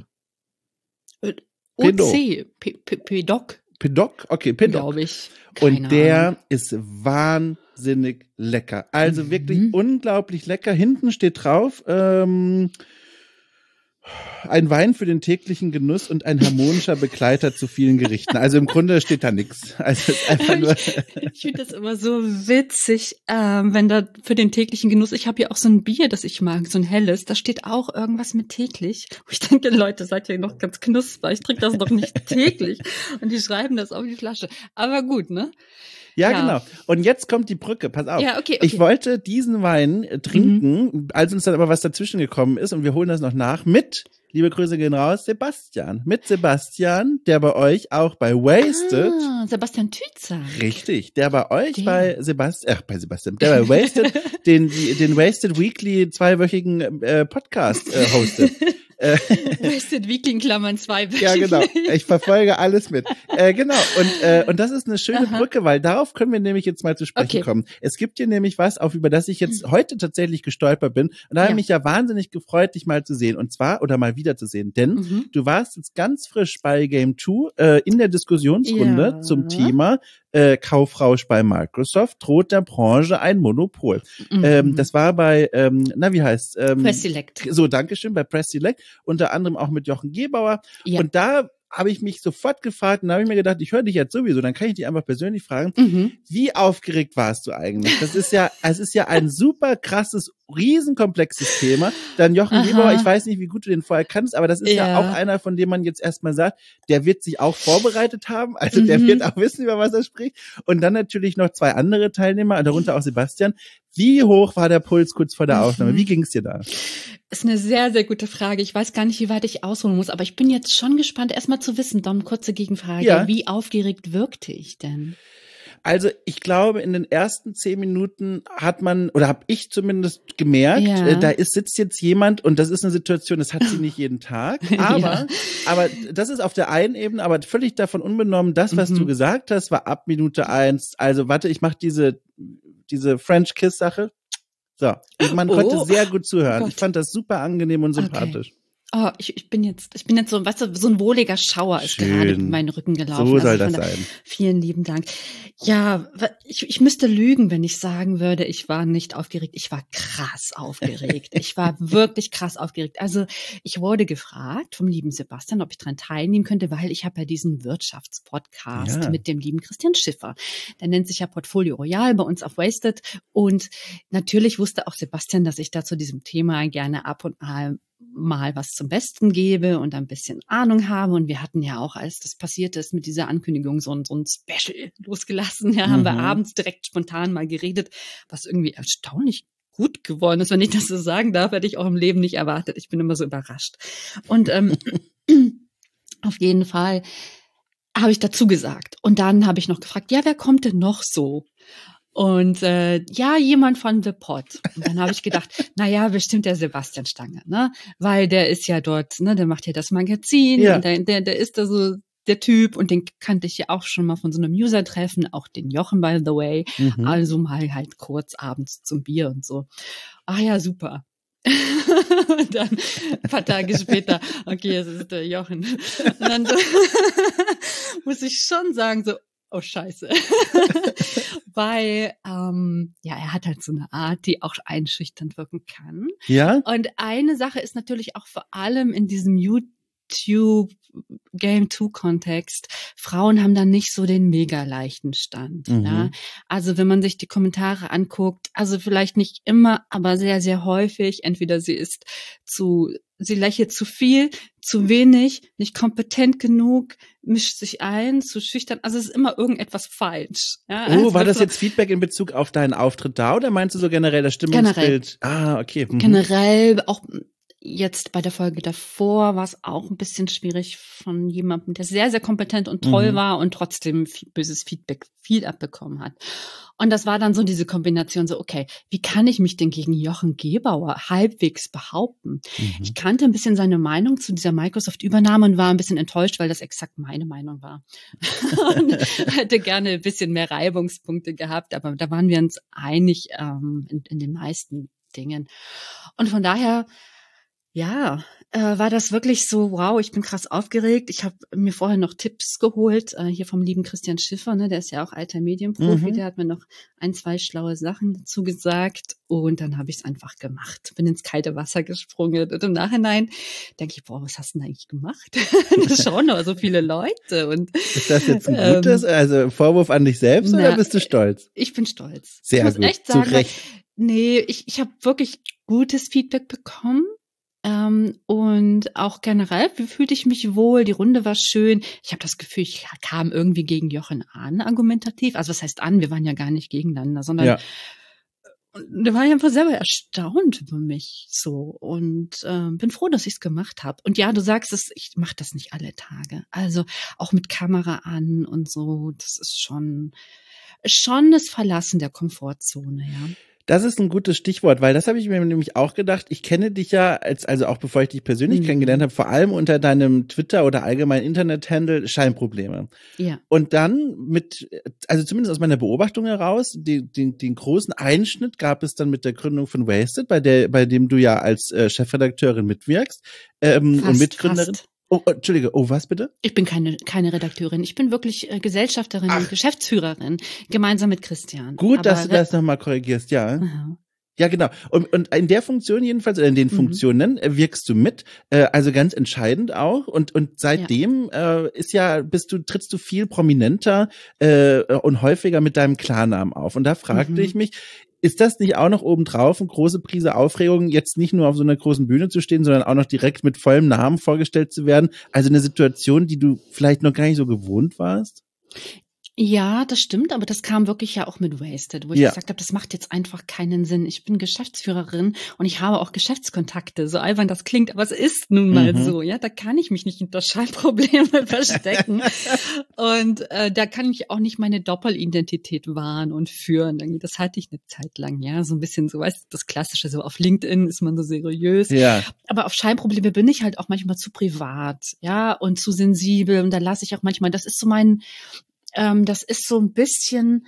Speaker 2: O C, P, P, P-Doc,
Speaker 1: Pedoc, okay, Pedoc.
Speaker 2: glaube ich. Keine
Speaker 1: Und der
Speaker 2: Ahnung.
Speaker 1: ist wahnsinnig lecker. Also
Speaker 2: Mhm.
Speaker 1: wirklich unglaublich lecker. Hinten steht drauf, ähm, Ein Wein für den täglichen Genuss und ein harmonischer Begleiter zu vielen Gerichten. Also im Grunde steht da nichts. Also es ist einfach nur
Speaker 2: ich ich finde das immer so witzig, ähm, wenn da für den täglichen Genuss, ich habe ja auch so ein Bier, das ich mag, so ein helles, da steht auch irgendwas mit täglich. Wo ich denke, Leute, seid ihr noch ganz knusper, ich trinke das doch nicht täglich. Und die schreiben das auf die Flasche. Aber gut, ne?
Speaker 1: Ja,
Speaker 2: Ja.
Speaker 1: genau. Und jetzt kommt die Brücke. Pass auf.
Speaker 2: Ja, okay, okay.
Speaker 1: Ich wollte diesen Wein äh, trinken, mhm. als uns dann aber was dazwischen gekommen ist und wir holen das noch nach mit, liebe Grüße gehen raus, Sebastian. Mit Sebastian, der bei euch auch bei Wasted.
Speaker 2: Ah, Sebastian Tützer.
Speaker 1: Richtig, der bei euch
Speaker 2: Den.
Speaker 1: bei Sebastian, ach, bei Sebastian, der bei Wasted, den, den Wasted Weekly zweiwöchigen äh, Podcast äh, hostet.
Speaker 2: Wasted Weekly in Klammern zwei.
Speaker 1: Ja, genau. Ich verfolge alles mit. Äh, genau. Und, äh, und das ist eine schöne Aha. Brücke, weil darauf können wir nämlich jetzt mal zu sprechen okay. kommen. Es gibt hier nämlich was, auf über das ich jetzt heute tatsächlich gestolpert bin. Und da ja. habe ich mich ja wahnsinnig gefreut, dich mal zu sehen. Und zwar, oder mal wieder zu sehen. Denn mhm. du warst jetzt ganz frisch bei Game zwei äh, in der Diskussionsrunde ja. zum Thema äh, Kaufrausch bei Microsoft. Droht der Branche ein Monopol. Mhm. Ähm, das war bei, ähm, na wie heißt ähm,
Speaker 2: Press Select.
Speaker 1: So, Dankeschön, bei Press Select. Unter anderem auch mit Jochen Gebauer. Ja. Und da habe ich mich sofort gefragt und da habe ich mir gedacht, ich höre dich jetzt sowieso, dann kann ich dich einfach persönlich fragen, mhm. wie aufgeregt warst du eigentlich? Das ist ja, es ist ja ein super krasses, riesenkomplexes Thema. Dann Jochen Aha. Gebauer, ich weiß nicht, wie gut du den vorher kannst, aber das ist ja. ja auch einer, von dem man jetzt erstmal sagt, der wird sich auch vorbereitet haben, also mhm. der wird auch wissen, über was er spricht. Und dann natürlich noch zwei andere Teilnehmer, darunter auch Sebastian. Wie hoch war der Puls kurz vor der Aufnahme? Wie ging es dir da?
Speaker 2: Ist eine sehr, sehr gute Frage. Ich weiß gar nicht, wie weit ich ausholen muss, aber ich bin jetzt schon gespannt, erstmal zu wissen, Dom, kurze Gegenfrage. Ja. Wie aufgeregt wirkte ich denn?
Speaker 1: Also ich glaube, in den ersten zehn Minuten hat man, oder habe ich zumindest gemerkt, ja. äh, da ist, sitzt jetzt jemand und das ist eine Situation, das hat sie nicht jeden Tag. Aber, ja. aber das ist auf der einen Ebene, aber völlig davon unbenommen, das, was mhm. du gesagt hast, war ab Minute eins. Also warte, ich mache diese, diese French Kiss Sache. So, man oh. konnte sehr gut zuhören. Oh ich fand das super angenehm und sympathisch. Okay.
Speaker 2: Oh, ich, ich bin jetzt, ich bin jetzt so, weißt du, so ein wohliger Schauer ist Schön. gerade in meinen Rücken gelaufen.
Speaker 1: So soll
Speaker 2: also
Speaker 1: das
Speaker 2: der,
Speaker 1: sein.
Speaker 2: Vielen lieben Dank. Ja, ich, ich müsste lügen, wenn ich sagen würde, ich war nicht aufgeregt. Ich war krass aufgeregt. Ich war wirklich krass aufgeregt. Also ich wurde gefragt vom lieben Sebastian, ob ich daran teilnehmen könnte, weil ich habe ja diesen Wirtschaftspodcast ja. mit dem lieben Christian Schiffer. Der nennt sich ja Portfolio Royal bei uns auf Wasted. Und natürlich wusste auch Sebastian, dass ich da zu diesem Thema gerne ab und an mal was zum Besten gebe und ein bisschen Ahnung habe. Und wir hatten ja auch, als das passiert ist, mit dieser Ankündigung so ein, so ein Special losgelassen. Ja, haben mhm. wir abends direkt spontan mal geredet, was irgendwie erstaunlich gut geworden ist. Wenn ich das so sagen darf, hätte ich auch im Leben nicht erwartet. Ich bin immer so überrascht. Und ähm, auf jeden Fall habe ich dazu gesagt. Und dann habe ich noch gefragt, ja, wer kommt denn noch so? Und äh, ja, jemand von The Pod. Und dann habe ich gedacht, na ja, bestimmt der Sebastian Stange, ne? Weil der ist ja dort, ne, der macht ja das Magazin, ja. und der, der, der ist da so der Typ und den kannte ich ja auch schon mal von so einem User-Treffen, auch den Jochen, by the way. Mhm. Also mal halt kurz abends zum Bier und so. Ah ja, super. Und dann ein paar Tage später, okay, es ist der Jochen. Und dann so, muss ich schon sagen, so, oh Scheiße. Weil, ähm, ja, er hat halt so eine Art, die auch einschüchternd wirken kann.
Speaker 1: Ja.
Speaker 2: Und eine Sache ist natürlich auch vor allem in diesem YouTube Game zwei Kontext, Frauen haben da nicht so den mega leichten Stand. Mhm. Ja? Also wenn man sich die Kommentare anguckt, also vielleicht nicht immer, aber sehr, sehr häufig, entweder sie ist zu, sie lächelt zu viel, zu wenig, nicht kompetent genug, mischt sich ein, zu schüchtern, also es ist immer irgendetwas falsch. Ja?
Speaker 1: Oh,
Speaker 2: also
Speaker 1: war das jetzt Feedback in Bezug auf deinen Auftritt da oder meinst du so generell das Stimmungsbild?
Speaker 2: Generell.
Speaker 1: Ah, okay. Mhm.
Speaker 2: Generell auch jetzt bei der Folge davor war es auch ein bisschen schwierig von jemandem, der sehr, sehr kompetent und toll mhm. war und trotzdem böses Feedback viel abbekommen hat. Und das war dann so diese Kombination so, okay, wie kann ich mich denn gegen Jochen Gebauer halbwegs behaupten? Mhm. Ich kannte ein bisschen seine Meinung zu dieser Microsoft-Übernahme und war ein bisschen enttäuscht, weil das exakt meine Meinung war. Und hätte gerne ein bisschen mehr Reibungspunkte gehabt, aber da waren wir uns einig ähm, in, in den meisten Dingen. Und von daher ja, äh, war das wirklich so, wow, ich bin krass aufgeregt. Ich habe mir vorher noch Tipps geholt, äh, hier vom lieben Christian Schiffer, ne, der ist ja auch alter Medienprofi,
Speaker 1: Mhm.
Speaker 2: der hat mir noch ein, zwei schlaue Sachen dazu gesagt und dann habe ich es einfach gemacht. Bin ins kalte Wasser gesprungen und im Nachhinein denke ich, boah, was hast du denn eigentlich gemacht? Das schauen doch so viele Leute. Und
Speaker 1: ist das jetzt ein
Speaker 2: ähm,
Speaker 1: gutes, also ein Vorwurf an dich selbst,
Speaker 2: na,
Speaker 1: oder bist du stolz?
Speaker 2: Ich bin stolz.
Speaker 1: Sehr
Speaker 2: ich muss
Speaker 1: gut,
Speaker 2: echt
Speaker 1: zu
Speaker 2: sagen,
Speaker 1: Recht.
Speaker 2: Nee, ich, ich habe wirklich gutes Feedback bekommen. Ähm, und auch generell fühlte ich mich wohl, die Runde war schön. Ich habe das Gefühl, ich kam irgendwie gegen Jochen an, argumentativ. Also was heißt an, wir waren ja gar nicht gegeneinander, sondern
Speaker 1: Ja.
Speaker 2: da war ich einfach selber erstaunt über mich so und äh, bin froh, dass ich es gemacht habe. Und ja, du sagst es, ich mache das nicht alle Tage. Also auch mit Kamera an und so, das ist schon, schon das Verlassen der Komfortzone, ja.
Speaker 1: Das ist ein gutes Stichwort, weil das habe ich mir nämlich auch gedacht. Ich kenne dich ja, als also auch bevor ich dich persönlich
Speaker 2: Mhm.
Speaker 1: kennengelernt habe, vor allem unter deinem Twitter- oder allgemein Internet-Handle Scheinprobleme.
Speaker 2: Ja.
Speaker 1: Und dann mit, also zumindest aus meiner Beobachtung heraus, die, die, den großen Einschnitt gab es dann mit der Gründung von Wasted, bei der, bei dem du ja als äh, Chefredakteurin mitwirkst ähm,
Speaker 2: Fast,
Speaker 1: und Mitgründerin.
Speaker 2: fast.
Speaker 1: Oh, oh, Entschuldige, oh, was bitte?
Speaker 2: Ich bin keine, keine Redakteurin. Ich bin wirklich äh, Gesellschafterin
Speaker 1: Ach.
Speaker 2: und Geschäftsführerin, gemeinsam mit Christian.
Speaker 1: Gut,
Speaker 2: Aber
Speaker 1: dass du das nochmal korrigierst, ja.
Speaker 2: Aha.
Speaker 1: Ja, genau. Und, und in der Funktion jedenfalls, oder in den
Speaker 2: Mhm.
Speaker 1: Funktionen äh, wirkst du mit, äh, also ganz entscheidend auch. Und, und seitdem äh, ist ja, bist du, trittst du viel prominenter äh, und häufiger mit deinem Klarnamen auf. Und da fragte
Speaker 2: Mhm.
Speaker 1: ich mich, ist das nicht auch noch obendrauf eine große Prise Aufregung, jetzt nicht nur auf so einer großen Bühne zu stehen, sondern auch noch direkt mit vollem Namen vorgestellt zu werden? Also eine Situation, die du vielleicht noch gar nicht so gewohnt warst?
Speaker 2: Ja, das stimmt, aber das kam wirklich ja auch mit Wasted, wo ich
Speaker 1: Ja.
Speaker 2: gesagt habe, das macht jetzt einfach keinen Sinn. Ich bin Geschäftsführerin und ich habe auch Geschäftskontakte, so albern das klingt, aber es ist nun mal
Speaker 1: Mhm.
Speaker 2: so, ja, da kann ich mich nicht hinter Scheinprobleme verstecken und äh, da kann ich auch nicht meine Doppelidentität wahren und führen. Irgendwie, das hatte ich eine Zeit lang, ja, so ein bisschen so, weißt du, das Klassische, so auf LinkedIn ist man so seriös,
Speaker 1: Ja.
Speaker 2: aber auf Scheinprobleme bin ich halt auch manchmal zu privat, ja, und zu sensibel und da lasse ich auch manchmal, das ist so mein Ähm, das ist so ein bisschen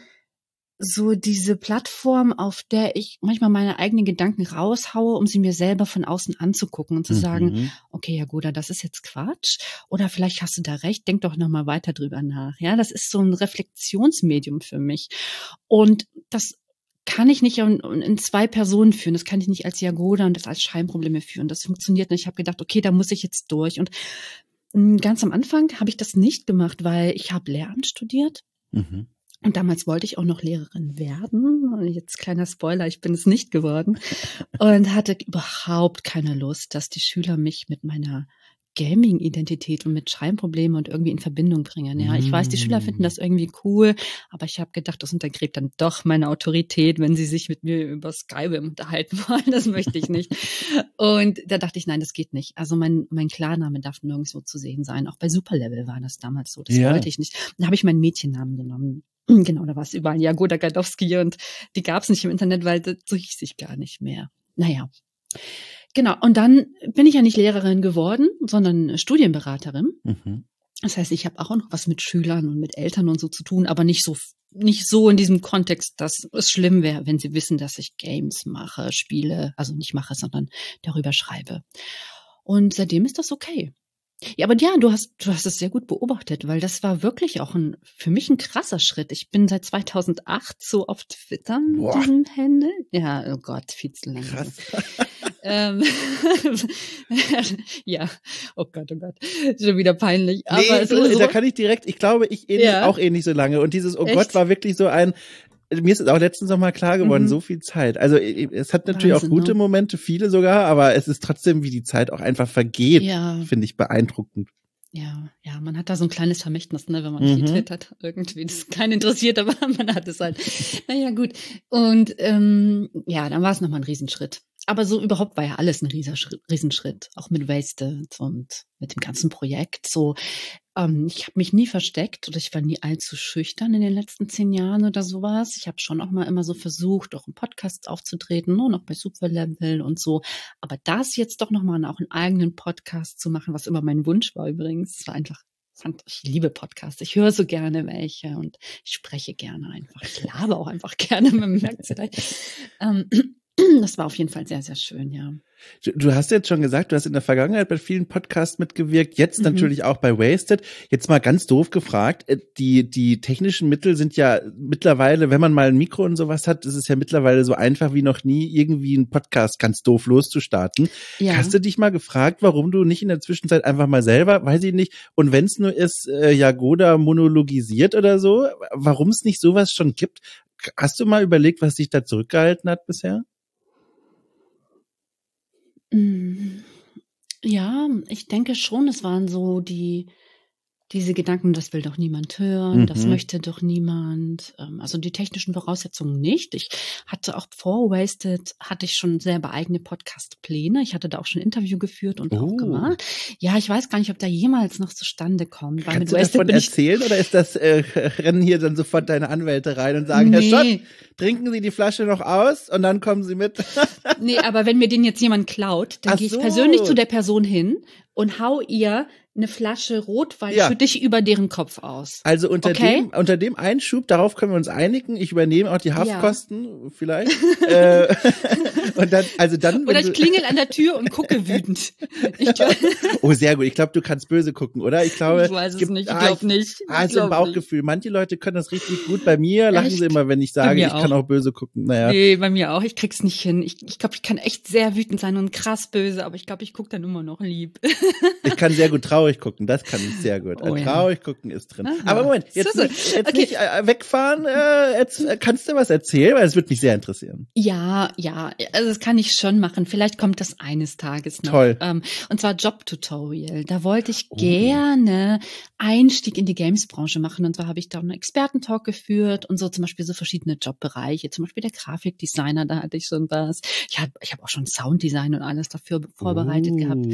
Speaker 2: so diese Plattform, auf der ich manchmal meine eigenen Gedanken raushaue, um sie mir selber von außen anzugucken und zu sagen,
Speaker 1: Mhm.
Speaker 2: okay, ja gut, das ist jetzt Quatsch oder vielleicht hast du da recht, denk doch noch mal weiter drüber nach. Ja, das ist so ein Reflexionsmedium für mich und das kann ich nicht in, in zwei Personen führen. Das kann ich nicht als Jagoda und das als Scheinprobleme führen. Das funktioniert nicht. Ich habe gedacht, okay, da muss ich jetzt durch und ganz am Anfang habe ich das nicht gemacht, weil ich habe Lehramt studiert
Speaker 1: Mhm.
Speaker 2: und damals wollte ich auch noch Lehrerin werden. Und jetzt kleiner Spoiler, ich bin es nicht geworden und hatte überhaupt keine Lust, dass die Schüler mich mit meiner Gaming-Identität und mit Scheinproblemen und irgendwie in Verbindung bringen. Ja, ich weiß, die Schüler finden das irgendwie cool, aber ich habe gedacht, das untergräbt dann doch meine Autorität, wenn sie sich mit mir über Skype unterhalten wollen. Das möchte ich nicht. Und da dachte ich, nein, das geht nicht. Also mein mein Klarname darf nirgendwo zu sehen sein. Auch bei Superlevel war das damals so. Das
Speaker 1: Ja.
Speaker 2: wollte ich nicht. Dann habe ich meinen Mädchennamen genommen. Genau, da war es überall Jagoda Gadowski und die gab es nicht im Internet, weil das, so hieß ich gar nicht mehr. Naja. Genau, und dann bin ich ja nicht Lehrerin geworden, sondern Studienberaterin.
Speaker 1: Mhm.
Speaker 2: Das heißt, ich habe auch noch was mit Schülern und mit Eltern und so zu tun, aber nicht so nicht so in diesem Kontext, dass es schlimm wäre, wenn sie wissen, dass ich Games mache, spiele, also nicht mache, sondern darüber schreibe. Und seitdem ist das okay. Ja, aber ja, du hast du hast es sehr gut beobachtet, weil das war wirklich auch ein für mich ein krasser Schritt. Ich bin seit zweitausendacht so auf Twitter mit
Speaker 1: Boah.
Speaker 2: diesem Handle. Ja, oh Gott, viel zu lange.
Speaker 1: Krass.
Speaker 2: Ähm, ja, oh Gott, oh Gott, schon wieder peinlich. Aber
Speaker 1: Nee,
Speaker 2: es
Speaker 1: du,
Speaker 2: ist so,
Speaker 1: da kann ich direkt, ich glaube, ich ähnlich,
Speaker 2: Ja.
Speaker 1: auch ähnlich so lange. Und dieses, oh
Speaker 2: Echt?
Speaker 1: Gott, war wirklich so ein, mir ist es auch letztens noch mal klar geworden,
Speaker 2: Mhm.
Speaker 1: so viel Zeit. Also es hat natürlich
Speaker 2: Wahnsinn,
Speaker 1: auch gute
Speaker 2: ne?
Speaker 1: Momente, viele sogar, aber es ist trotzdem, wie die Zeit auch einfach vergeht,
Speaker 2: ja,
Speaker 1: finde ich beeindruckend.
Speaker 2: ja, ja, man hat da so ein kleines Vermächtnis, ne, wenn man viel
Speaker 1: Mhm.
Speaker 2: twittert. Irgendwie, das ist keinen interessiert, aber man hat es halt. Naja, gut. Und ähm, ja, dann war es nochmal ein Riesenschritt. Aber so überhaupt war ja alles ein Riesenschritt, Riesenschritt. Auch mit Wasted und mit dem ganzen Projekt. So, ähm, ich habe mich nie versteckt oder ich war nie allzu schüchtern in den letzten zehn Jahren oder sowas. Ich habe schon auch mal immer so versucht, auch in Podcasts aufzutreten, nur noch bei Superlevel und so. Aber das jetzt doch nochmal auch einen eigenen Podcast zu machen, was immer mein Wunsch war übrigens, es war einfach, fand, ich liebe Podcasts. Ich höre so gerne welche und ich spreche gerne einfach. Ich labe auch einfach gerne, man merkt es vielleicht. Ähm, das war auf jeden Fall sehr, sehr schön, ja.
Speaker 1: Du, du hast jetzt schon gesagt, du hast in der Vergangenheit bei vielen Podcasts mitgewirkt, jetzt
Speaker 2: Mhm.
Speaker 1: natürlich auch bei Wasted. Jetzt mal ganz doof gefragt, die die technischen Mittel sind ja mittlerweile, wenn man mal ein Mikro und sowas hat, ist es ja mittlerweile so einfach wie noch nie, irgendwie einen Podcast ganz doof loszustarten.
Speaker 2: Ja.
Speaker 1: Hast du dich mal gefragt, warum du nicht in der Zwischenzeit einfach mal selber, weiß ich nicht, und wenn es nur ist, äh, Jagoda monologisiert oder so, warum es nicht sowas schon gibt? Hast du mal überlegt, was dich da zurückgehalten hat bisher?
Speaker 2: Ja, ich denke schon, es waren so die diese Gedanken, das will doch niemand hören,
Speaker 1: Mhm.
Speaker 2: das möchte doch niemand. Ähm, also die technischen Voraussetzungen nicht. Ich hatte auch vor Wasted, hatte ich schon selber eigene Podcast-Pläne. Ich hatte da auch schon ein Interview geführt und
Speaker 1: Oh.
Speaker 2: auch gemacht. Ja, ich weiß gar nicht, ob da jemals noch zustande kommt. Weil
Speaker 1: Kannst
Speaker 2: mit
Speaker 1: du
Speaker 2: Wasted
Speaker 1: davon
Speaker 2: bin ich
Speaker 1: erzählen oder ist das, äh, rennen hier dann sofort deine Anwälte rein und sagen, Herr
Speaker 2: Nee.
Speaker 1: Schott, trinken Sie die Flasche noch aus und dann kommen Sie mit?
Speaker 2: Nee, aber wenn mir den jetzt jemand klaut, dann
Speaker 1: Ach
Speaker 2: gehe ich
Speaker 1: so.
Speaker 2: persönlich zu der Person hin und hau ihr eine Flasche Rotwein
Speaker 1: Ja.
Speaker 2: für dich über deren Kopf aus.
Speaker 1: Also unter
Speaker 2: Okay.
Speaker 1: dem unter dem Einschub, darauf können wir uns einigen. Ich übernehme auch die
Speaker 2: Ja.
Speaker 1: Haftkosten vielleicht. äh, und dann, also dann.
Speaker 2: Oder
Speaker 1: wenn
Speaker 2: ich
Speaker 1: du-
Speaker 2: klingel an der Tür und gucke wütend. Ich,
Speaker 1: Oh, sehr gut. Ich glaube, du kannst böse gucken, oder? Ich glaube,
Speaker 2: ich weiß es
Speaker 1: gibt-
Speaker 2: nicht, ich
Speaker 1: ah,
Speaker 2: glaube nicht. Ich
Speaker 1: Ah, ist ein
Speaker 2: glaub
Speaker 1: Bauchgefühl. Manche Leute können das richtig gut. Bei mir lachen
Speaker 2: Echt?
Speaker 1: sie immer, wenn ich sage,
Speaker 2: mir
Speaker 1: ich kann
Speaker 2: auch.
Speaker 1: auch böse gucken. Naja.
Speaker 2: Nee, bei mir auch. Ich krieg's nicht hin. Ich ich glaube, ich kann echt sehr wütend sein und krass böse, aber ich glaube, ich guck dann immer noch lieb.
Speaker 1: Ich kann sehr gut traurig gucken, das kann ich sehr gut.
Speaker 2: Oh,
Speaker 1: Äh,
Speaker 2: ja.
Speaker 1: traurig gucken ist drin.
Speaker 2: Aha.
Speaker 1: Aber Moment, jetzt
Speaker 2: So, so.
Speaker 1: nicht, jetzt
Speaker 2: Okay.
Speaker 1: nicht äh, wegfahren, äh, jetzt äh, kannst du was erzählen, weil es würde mich sehr interessieren.
Speaker 2: Ja, ja, also das kann ich schon machen. Vielleicht kommt das eines Tages noch.
Speaker 1: Toll.
Speaker 2: Ähm, und zwar Jobtutorial. Da wollte ich
Speaker 1: Oh.
Speaker 2: gerne Einstieg in die Games-Branche machen. Und zwar habe ich da einen Expertentalk geführt und so zum Beispiel so verschiedene Jobbereiche. Zum Beispiel der Grafikdesigner, da hatte ich schon was. Ich habe ich hab auch schon Sounddesign und alles dafür vorbereitet
Speaker 1: Oh.
Speaker 2: gehabt.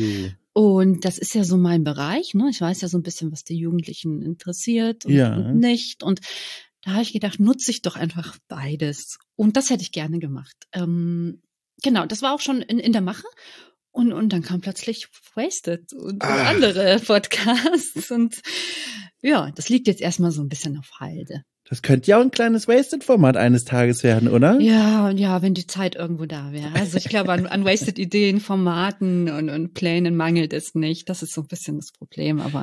Speaker 2: Und das ist ja so mein Bereich, ne? Ich weiß ja so ein bisschen, was die Jugendlichen interessiert und,
Speaker 1: Ja.
Speaker 2: und nicht. Und da habe ich gedacht, nutze ich doch einfach beides. Und das hätte ich gerne gemacht. Ähm, genau, das war auch schon in, in der Mache. Und, und dann kam plötzlich Wasted und, und
Speaker 1: Ah.
Speaker 2: andere Podcasts. Und ja, das liegt jetzt erstmal so ein bisschen auf Halde.
Speaker 1: Das könnte ja auch ein kleines Wasted-Format eines Tages werden, oder?
Speaker 2: Ja, ja, wenn die Zeit irgendwo da wäre. Also ich glaube, an, an Wasted-Ideen, Formaten und, und Plänen mangelt es nicht. Das ist so ein bisschen das Problem. Aber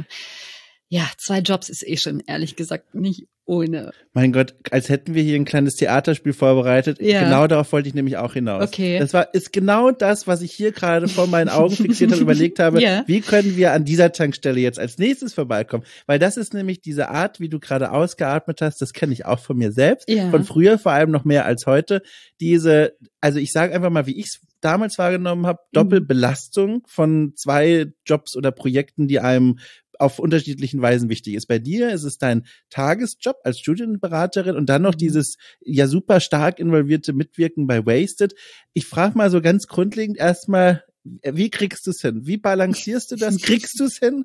Speaker 2: ja, zwei Jobs ist eh schon, ehrlich gesagt, nicht ohne.
Speaker 1: Mein Gott, als hätten wir hier ein kleines Theaterspiel vorbereitet.
Speaker 2: Ja.
Speaker 1: Genau darauf wollte ich nämlich auch hinaus.
Speaker 2: Okay.
Speaker 1: Das war, ist genau das, was ich hier gerade vor meinen Augen fixiert habe, überlegt habe,
Speaker 2: Ja.
Speaker 1: wie können wir an dieser Tankstelle jetzt als nächstes vorbeikommen? Weil das ist nämlich diese Art, wie du gerade ausgeatmet hast, das kenne ich auch von mir selbst,
Speaker 2: Ja.
Speaker 1: von früher vor allem noch mehr als heute. Diese, also ich sage einfach mal, wie ich es damals wahrgenommen habe, Doppelbelastung von zwei Jobs oder Projekten, die einem auf unterschiedlichen Weisen wichtig ist. Bei dir ist es dein Tagesjob als Studienberaterin und dann noch
Speaker 2: Mhm.
Speaker 1: dieses ja super stark involvierte Mitwirken bei Wasted. Ich frage mal so ganz grundlegend erstmal, wie kriegst du es hin? Wie balancierst du das? Kriegst du es hin?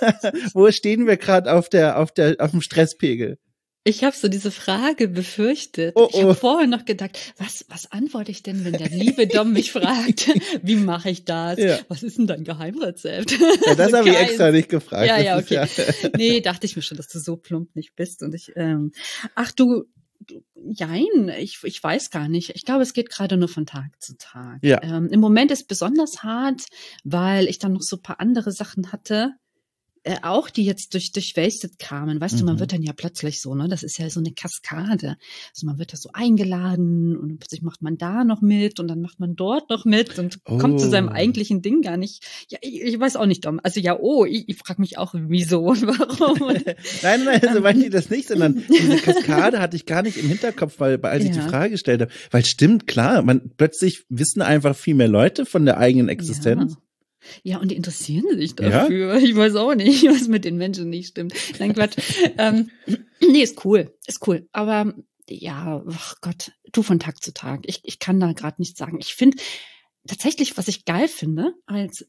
Speaker 1: Wo stehen wir gerade auf der auf der auf dem Stresspegel?
Speaker 2: Ich habe so diese Frage befürchtet.
Speaker 1: Oh,
Speaker 2: Ich habe
Speaker 1: oh.
Speaker 2: vorher noch gedacht, was, was antworte ich denn, wenn der liebe Dom mich fragt, wie mache ich das?
Speaker 1: Ja.
Speaker 2: Was ist denn dein Geheimrezept?
Speaker 1: Ja, das
Speaker 2: So
Speaker 1: habe ich
Speaker 2: keins.
Speaker 1: extra nicht gefragt.
Speaker 2: Ja,
Speaker 1: Das
Speaker 2: ja,
Speaker 1: ist
Speaker 2: okay. Nee, dachte ich mir schon, dass du so plump nicht bist. Und ich, ähm, ach du, du, jein, ich, ich weiß gar nicht. Ich glaube, es geht gerade nur von Tag zu Tag.
Speaker 1: Ja.
Speaker 2: Ähm, Im Moment ist besonders hart, weil ich dann noch so ein paar andere Sachen hatte, äh, auch die jetzt durch, durch Wasted kamen. Weißt du, man
Speaker 1: Mhm.
Speaker 2: wird dann ja plötzlich so, ne, das ist ja so eine Kaskade. Also man wird da so eingeladen und plötzlich macht man da noch mit und dann macht man dort noch mit und
Speaker 1: Oh.
Speaker 2: kommt zu seinem eigentlichen Ding gar nicht. Ja, ich, ich weiß auch nicht, Dom. Also ja, oh, ich, ich frage mich auch, wieso und warum.
Speaker 1: Nein, nein, so meinte ich das nicht, sondern diese Kaskade hatte ich gar nicht im Hinterkopf, weil als ich die
Speaker 2: Ja.
Speaker 1: Frage gestellt habe. Weil stimmt, klar, man plötzlich wissen einfach viel mehr Leute von der eigenen Existenz.
Speaker 2: Ja. Ja, und die interessieren sich dafür. Ich weiß auch nicht, was mit den Menschen nicht stimmt. Nein, Quatsch. ähm, nee, ist cool. Ist cool. Aber ja, ach Gott, du von Tag zu Tag. Ich, ich kann da gerade nichts sagen. Ich finde tatsächlich, was ich geil finde, als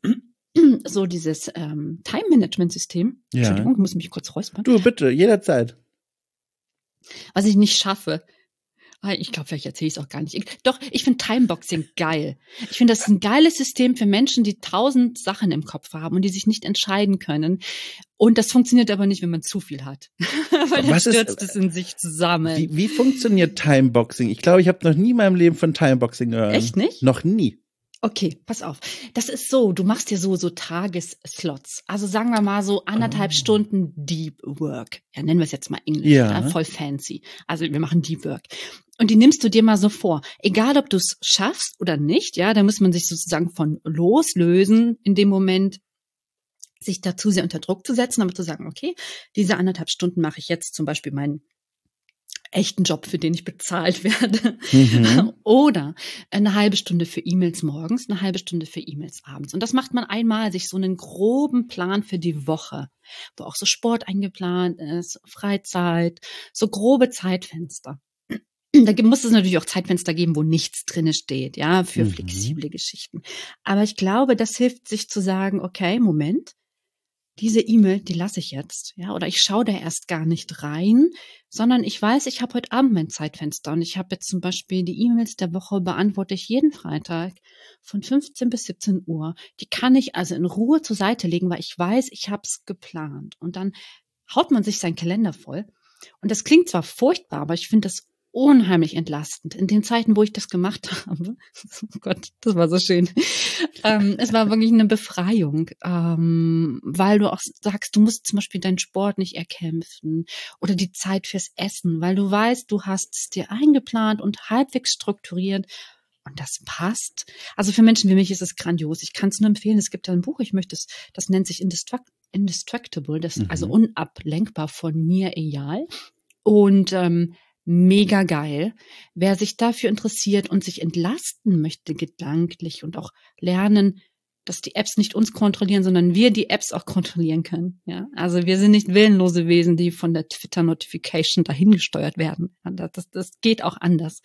Speaker 2: so dieses ähm, Time-Management-System.
Speaker 1: Ja.
Speaker 2: Entschuldigung, ich muss mich kurz räuspern.
Speaker 1: Du, bitte, jederzeit.
Speaker 2: Was ich nicht schaffe. Ich glaube, vielleicht erzähle ich es auch gar nicht. Ich, doch, ich finde Timeboxing geil. Ich finde, das ist ein geiles System für Menschen, die tausend Sachen im Kopf haben und die sich nicht entscheiden können. Und das funktioniert aber nicht, wenn man zu viel hat. Weil dann stürzt es in sich zusammen.
Speaker 1: Wie, wie funktioniert Timeboxing? Ich glaube, ich habe noch nie in meinem Leben von Timeboxing gehört.
Speaker 2: Echt nicht?
Speaker 1: Noch nie.
Speaker 2: Okay, pass auf. Das ist so, du machst dir so so Tagesslots. Also sagen wir mal so anderthalb oh. Stunden Deep Work. Ja, nennen wir es jetzt mal Englisch. Ja. Ja, voll fancy. Also wir machen Deep Work. Und die nimmst du dir mal so vor. Egal, ob du es schaffst oder nicht, ja, da muss man sich sozusagen von loslösen in dem Moment, sich dazu sehr unter Druck zu setzen, aber zu sagen, okay, diese anderthalb Stunden mache ich jetzt zum Beispiel meinen echten Job, für den ich bezahlt werde. Mhm. Oder eine halbe Stunde für E-Mails morgens, eine halbe Stunde für E-Mails abends. Und das macht man einmal, sich so einen groben Plan für die Woche, wo auch so Sport eingeplant ist, Freizeit, so grobe Zeitfenster. Da muss es natürlich auch Zeitfenster geben, wo nichts drinne steht, ja, für mhm. flexible Geschichten. Aber ich glaube, das hilft, sich zu sagen, okay, Moment, diese E-Mail, die lasse ich jetzt, ja, oder ich schaue da erst gar nicht rein, sondern ich weiß, ich habe heute Abend mein Zeitfenster und ich habe jetzt zum Beispiel die E-Mails der Woche beantworte ich jeden Freitag von fünfzehn bis siebzehn Uhr. Die kann ich also in Ruhe zur Seite legen, weil ich weiß, ich habe es geplant. Und dann haut man sich seinen Kalender voll. Und das klingt zwar furchtbar, aber ich finde das unheimlich entlastend. In den Zeiten, wo ich das gemacht habe, oh Gott, das war so schön. Ähm, es war wirklich eine Befreiung, ähm, weil du auch sagst, du musst zum Beispiel deinen Sport nicht erkämpfen oder die Zeit fürs Essen, weil du weißt, du hast es dir eingeplant und halbwegs strukturiert und das passt. Also für Menschen wie mich ist es grandios. Ich kann es nur empfehlen. Es gibt da ein Buch, ich möchte es, das nennt sich Indestruct- Indestructible, das mhm. also unablenkbar von Nir Eyal. Und ähm, mega geil. Wer sich dafür interessiert und sich entlasten möchte gedanklich und auch lernen, dass die Apps nicht uns kontrollieren, sondern wir die Apps auch kontrollieren können. Ja, also wir sind nicht willenlose Wesen, die von der Twitter-Notification dahin gesteuert werden. Das, das geht auch anders.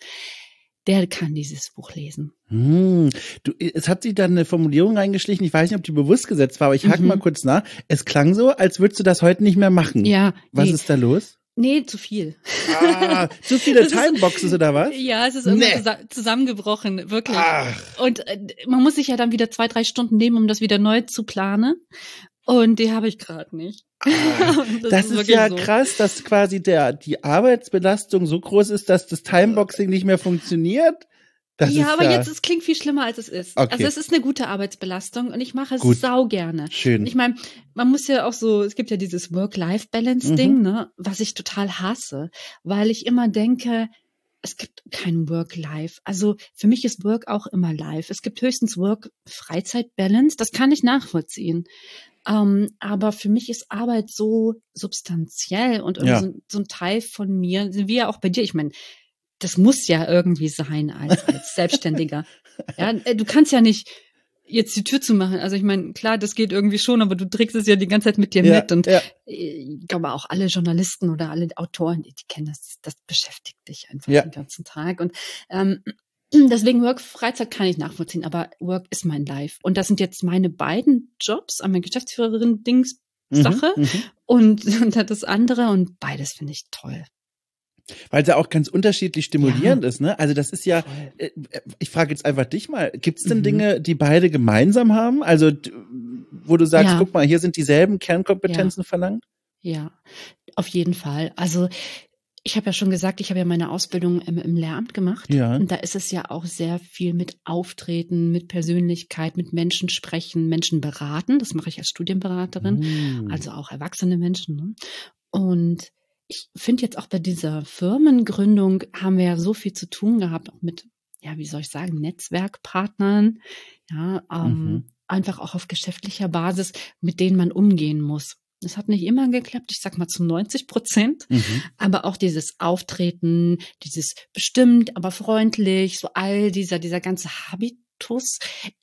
Speaker 2: Der kann dieses Buch lesen.
Speaker 1: Hm. Du, es hat sich da eine Formulierung reingeschlichen, ich weiß nicht, ob die bewusst gesetzt war, aber ich hake mhm. mal kurz nach. Es klang so, als würdest du das heute nicht mehr machen.
Speaker 2: Ja.
Speaker 1: Was
Speaker 2: nee.
Speaker 1: ist da los?
Speaker 2: Nee, zu viel.
Speaker 1: Ah, zu viele Timeboxes oder was?
Speaker 2: Ja, es ist irgendwie nee. zusammengebrochen, wirklich. Ach. Und äh, man muss sich ja dann wieder zwei, drei Stunden nehmen, um das wieder neu zu planen. Und die habe ich gerade nicht.
Speaker 1: Ah, das, das ist, ist ja so krass, dass quasi der die Arbeitsbelastung so groß ist, dass das Timeboxing nicht mehr funktioniert. Das
Speaker 2: ja,
Speaker 1: ist
Speaker 2: aber
Speaker 1: ja
Speaker 2: jetzt, es klingt viel schlimmer, als es ist.
Speaker 1: Okay.
Speaker 2: Also es ist eine gute Arbeitsbelastung und ich mache es
Speaker 1: Gut.
Speaker 2: sau gerne.
Speaker 1: Schön.
Speaker 2: Ich meine, man muss ja auch so, es gibt ja dieses Work-Life-Balance-Ding, mhm. ne, was ich total hasse, weil ich immer denke, es gibt kein Work-Life. Also für mich ist Work auch immer Life. Es gibt höchstens Work-Freizeit-Balance, das kann ich nachvollziehen. Um, aber für mich ist Arbeit so substanziell und irgendwie ja. so, so ein Teil von mir, wie ja auch bei dir. Ich meine, das muss ja irgendwie sein als, als Selbstständiger. Ja, du kannst ja nicht jetzt die Tür zumachen. Also ich meine, klar, das geht irgendwie schon, aber du trägst es ja die ganze Zeit mit dir ja, mit. Und ja. ich glaube auch alle Journalisten oder alle Autoren, die, die kennen das, das beschäftigt dich einfach ja. den ganzen Tag. Und ähm, deswegen Work, Freizeit kann ich nachvollziehen, aber Work ist mein Life. Und das sind jetzt meine beiden Jobs, meine Geschäftsführerin Dings Sache mhm, und, und das andere und beides finde ich toll.
Speaker 1: Weil es ja auch ganz unterschiedlich stimulierend ja. ist, ne? Also das ist ja, äh, ich frage jetzt einfach dich mal, gibt's denn mhm. Dinge, die beide gemeinsam haben? Also wo du sagst, ja. guck mal, hier sind dieselben Kernkompetenzen
Speaker 2: ja.
Speaker 1: verlangt?
Speaker 2: Ja, auf jeden Fall. Also ich habe ja schon gesagt, ich habe ja meine Ausbildung im, im Lehramt gemacht.
Speaker 1: Ja.
Speaker 2: Und da ist es ja auch sehr viel mit Auftreten, mit Persönlichkeit, mit Menschen sprechen, Menschen beraten. Das mache ich als Studienberaterin, mhm. also auch erwachsene Menschen. Ne? Und ich finde jetzt auch bei dieser Firmengründung haben wir ja so viel zu tun gehabt, auch mit, ja, wie soll ich sagen, Netzwerkpartnern, ja, ähm, mhm. einfach auch auf geschäftlicher Basis, mit denen man umgehen muss. Das hat nicht immer geklappt, ich sag mal zu neunzig Prozent, mhm. aber auch dieses Auftreten, dieses bestimmt, aber freundlich, so all dieser, dieser ganze Habitus.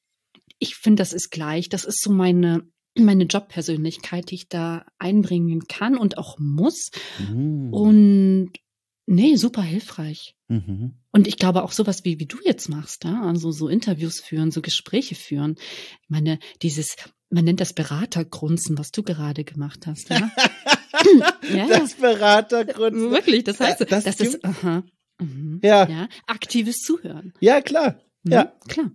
Speaker 2: Ich finde, das ist gleich, das ist so meine meine Jobpersönlichkeit, die ich da einbringen kann und auch muss. Mhm. Und nee, super hilfreich. Mhm. Und ich glaube auch sowas wie, wie du jetzt machst, ja? Also so Interviews führen, so Gespräche führen. Ich meine, dieses, man nennt das Beratergrunzen, was du gerade gemacht hast, ja?
Speaker 1: ja. Das Beratergrunzen.
Speaker 2: Wirklich, das heißt, das, das ist, aha. Mhm.
Speaker 1: Ja.
Speaker 2: ja. Aktives Zuhören.
Speaker 1: Ja, klar.
Speaker 2: Mhm.
Speaker 1: Ja.
Speaker 2: Klar.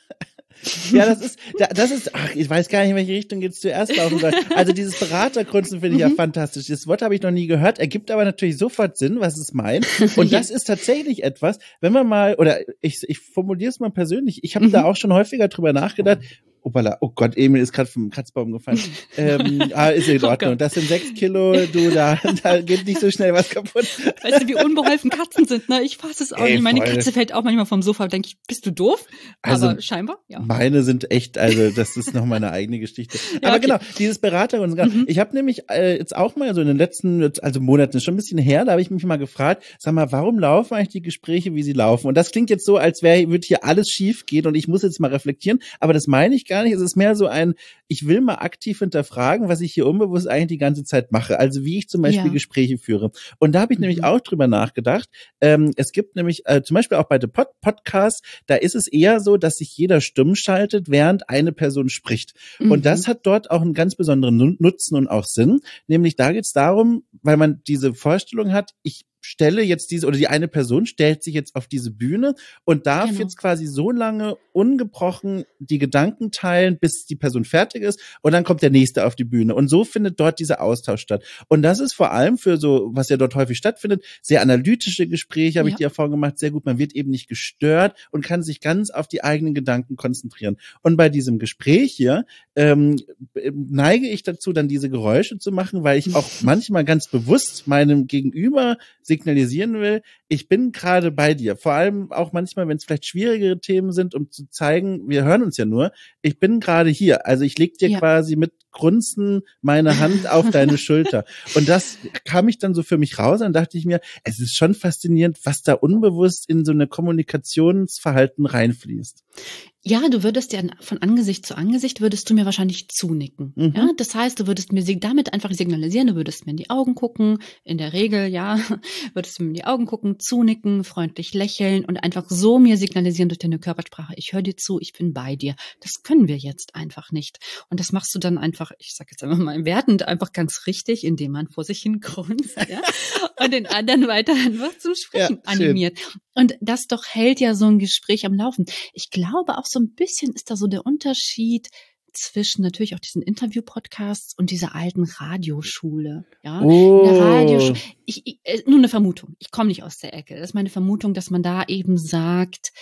Speaker 1: Ja, das ist, das ist, ach, ich weiß gar nicht, in welche Richtung jetzt zuerst laufen soll. Also dieses Beratergrunzen finde ich ja fantastisch. Das Wort habe ich noch nie gehört, ergibt aber natürlich sofort Sinn, was es meint. Und das ist tatsächlich etwas, wenn man mal, oder ich, ich formuliere es mal persönlich, ich habe mhm. da auch schon häufiger drüber nachgedacht. Opala, oh Gott, Emil ist gerade vom Kratzbaum gefallen. ähm, ah, ist in Ordnung. Das sind sechs Kilo, du, da, da geht nicht so schnell was kaputt.
Speaker 2: Weißt du, wie unbeholfen Katzen sind, ne? Ich fasse es auch
Speaker 1: Ey,
Speaker 2: nicht. Meine
Speaker 1: Freunde.
Speaker 2: Katze fällt auch manchmal vom Sofa, denke ich, bist du doof?
Speaker 1: Also,
Speaker 2: aber scheinbar, ja.
Speaker 1: Meine sind echt, also das ist noch mal eine eigene Geschichte.
Speaker 2: Ja,
Speaker 1: aber
Speaker 2: okay.
Speaker 1: genau, dieses Berater und mhm. ich habe nämlich äh, jetzt auch mal so in den letzten, also Monaten, ist schon ein bisschen her, da habe ich mich mal gefragt, sag mal, warum laufen eigentlich die Gespräche, wie sie laufen? Und das klingt jetzt so, als wäre, würde hier alles schief gehen und ich muss jetzt mal reflektieren, aber das meine ich gar nicht. Es ist mehr so ein, ich will mal aktiv hinterfragen, was ich hier unbewusst eigentlich die ganze Zeit mache. Also wie ich zum Beispiel ja. Gespräche führe. Und da habe ich mhm. nämlich auch drüber nachgedacht. Ähm, es gibt nämlich äh, zum Beispiel auch bei den Pod- Podcasts, da ist es eher so, dass sich jeder stumm schaltet, während eine Person spricht. Mhm. Und das hat dort auch einen ganz besonderen Nutzen und auch Sinn. Nämlich da geht es darum, weil man diese Vorstellung hat, ich stelle jetzt diese, oder die eine Person stellt sich jetzt auf diese Bühne und darf genau. jetzt quasi so lange ungebrochen die Gedanken teilen, bis die Person fertig ist und dann kommt der Nächste auf die Bühne. Und so findet dort dieser Austausch statt. Und das ist vor allem für so, was ja dort häufig stattfindet, sehr analytische Gespräche, habe ja. ich die Erfahrung gemacht, sehr gut. Man wird eben nicht gestört und kann sich ganz auf die eigenen Gedanken konzentrieren. Und bei diesem Gespräch hier ähm, neige ich dazu, dann diese Geräusche zu machen, weil ich auch manchmal ganz bewusst meinem Gegenüber signalisieren will, ich bin gerade bei dir. Vor allem auch manchmal, wenn es vielleicht schwierigere Themen sind, um zu zeigen, wir hören uns ja nur, ich bin gerade hier. Also ich leg dir ja. quasi mit Grunzen meine Hand auf deine Schulter. Und das kam ich dann so für mich raus und dachte ich mir, es ist schon faszinierend, was da unbewusst in so eine Kommunikationsverhalten reinfließt.
Speaker 2: Ja, du würdest ja von Angesicht zu Angesicht würdest du mir wahrscheinlich zunicken. Mhm. Ja, das heißt, du würdest mir damit einfach signalisieren, du würdest mir in die Augen gucken, in der Regel, ja, würdest du mir in die Augen gucken, zunicken, freundlich lächeln und einfach so mir signalisieren durch deine Körpersprache, ich höre dir zu, ich bin bei dir. Das können wir jetzt einfach nicht. Und das machst du dann einfach, ich sag jetzt einfach mal wertend, einfach ganz richtig, indem man vor sich hin grunzt, ja, und den anderen weiter einfach zum Sprechen ja, animiert. Und das doch hält ja so ein Gespräch am Laufen. Ich glaube auch so ein bisschen ist da so der Unterschied zwischen natürlich auch diesen Interview-Podcasts und dieser alten Radioschule. Ja,
Speaker 1: oh.
Speaker 2: in der Radioschule. Ich, ich, nur eine Vermutung. Ich komme nicht aus der Ecke. Das ist meine Vermutung, dass man da eben sagt,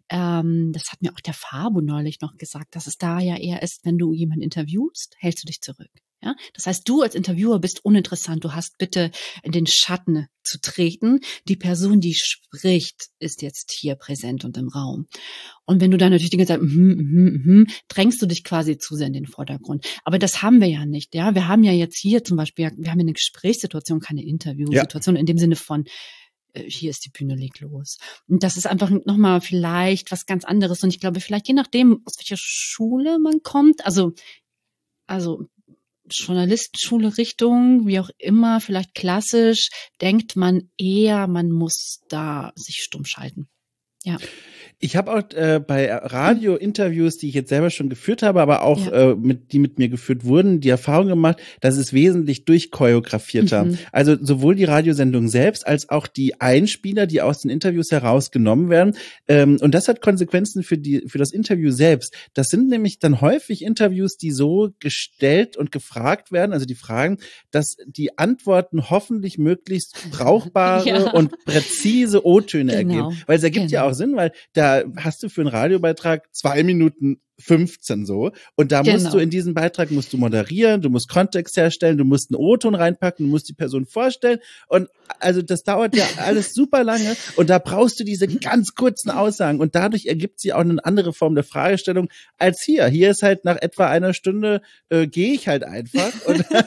Speaker 2: ähm, das hat mir auch der Fabo neulich noch gesagt, dass es da ja eher ist, wenn du jemanden interviewst, hältst du dich zurück. Ja, das heißt, du als Interviewer bist uninteressant. Du hast bitte in den Schatten zu treten. Die Person, die spricht, ist jetzt hier präsent und im Raum. Und wenn du dann natürlich die ganze Zeit, mm, mm, mm, drängst du dich quasi zu sehr in den Vordergrund. Aber das haben wir ja nicht. Ja, wir haben ja jetzt hier zum Beispiel, wir haben eine Gesprächssituation, keine Interviewsituation ja. in dem Sinne von, hier ist die Bühne, leg los. Und das ist einfach nochmal vielleicht was ganz anderes. Und ich glaube, vielleicht je nachdem, aus welcher Schule man kommt, also, also, Journalistenschule Richtung, wie auch immer, vielleicht klassisch, denkt man eher, man muss da sich stumm schalten. Ja.
Speaker 1: Ich habe auch äh, bei Radio-Interviews, die ich jetzt selber schon geführt habe, aber auch ja. äh, mit die mit mir geführt wurden, die Erfahrung gemacht, dass es wesentlich durchchoreografierter. Mhm. Also sowohl die Radiosendung selbst als auch die Einspieler, die aus den Interviews herausgenommen werden. Ähm, und das hat Konsequenzen für die für das Interview selbst. Das sind nämlich dann häufig Interviews, die so gestellt und gefragt werden, also die Fragen, dass die Antworten hoffentlich möglichst brauchbare ja. und präzise O-Töne genau. ergeben. Weil es ergibt genau. ja auch Sinn, weil da hast du für einen Radiobeitrag zwei Minuten fünfzehn so und da genau. musst du in diesen Beitrag musst du moderieren, du musst Kontext herstellen, du musst einen O-Ton reinpacken, du musst die Person vorstellen und also das dauert ja alles super lange und da brauchst du diese ganz kurzen Aussagen und dadurch ergibt sich auch eine andere Form der Fragestellung als hier. Hier ist halt nach etwa einer Stunde äh, gehe ich halt einfach und, und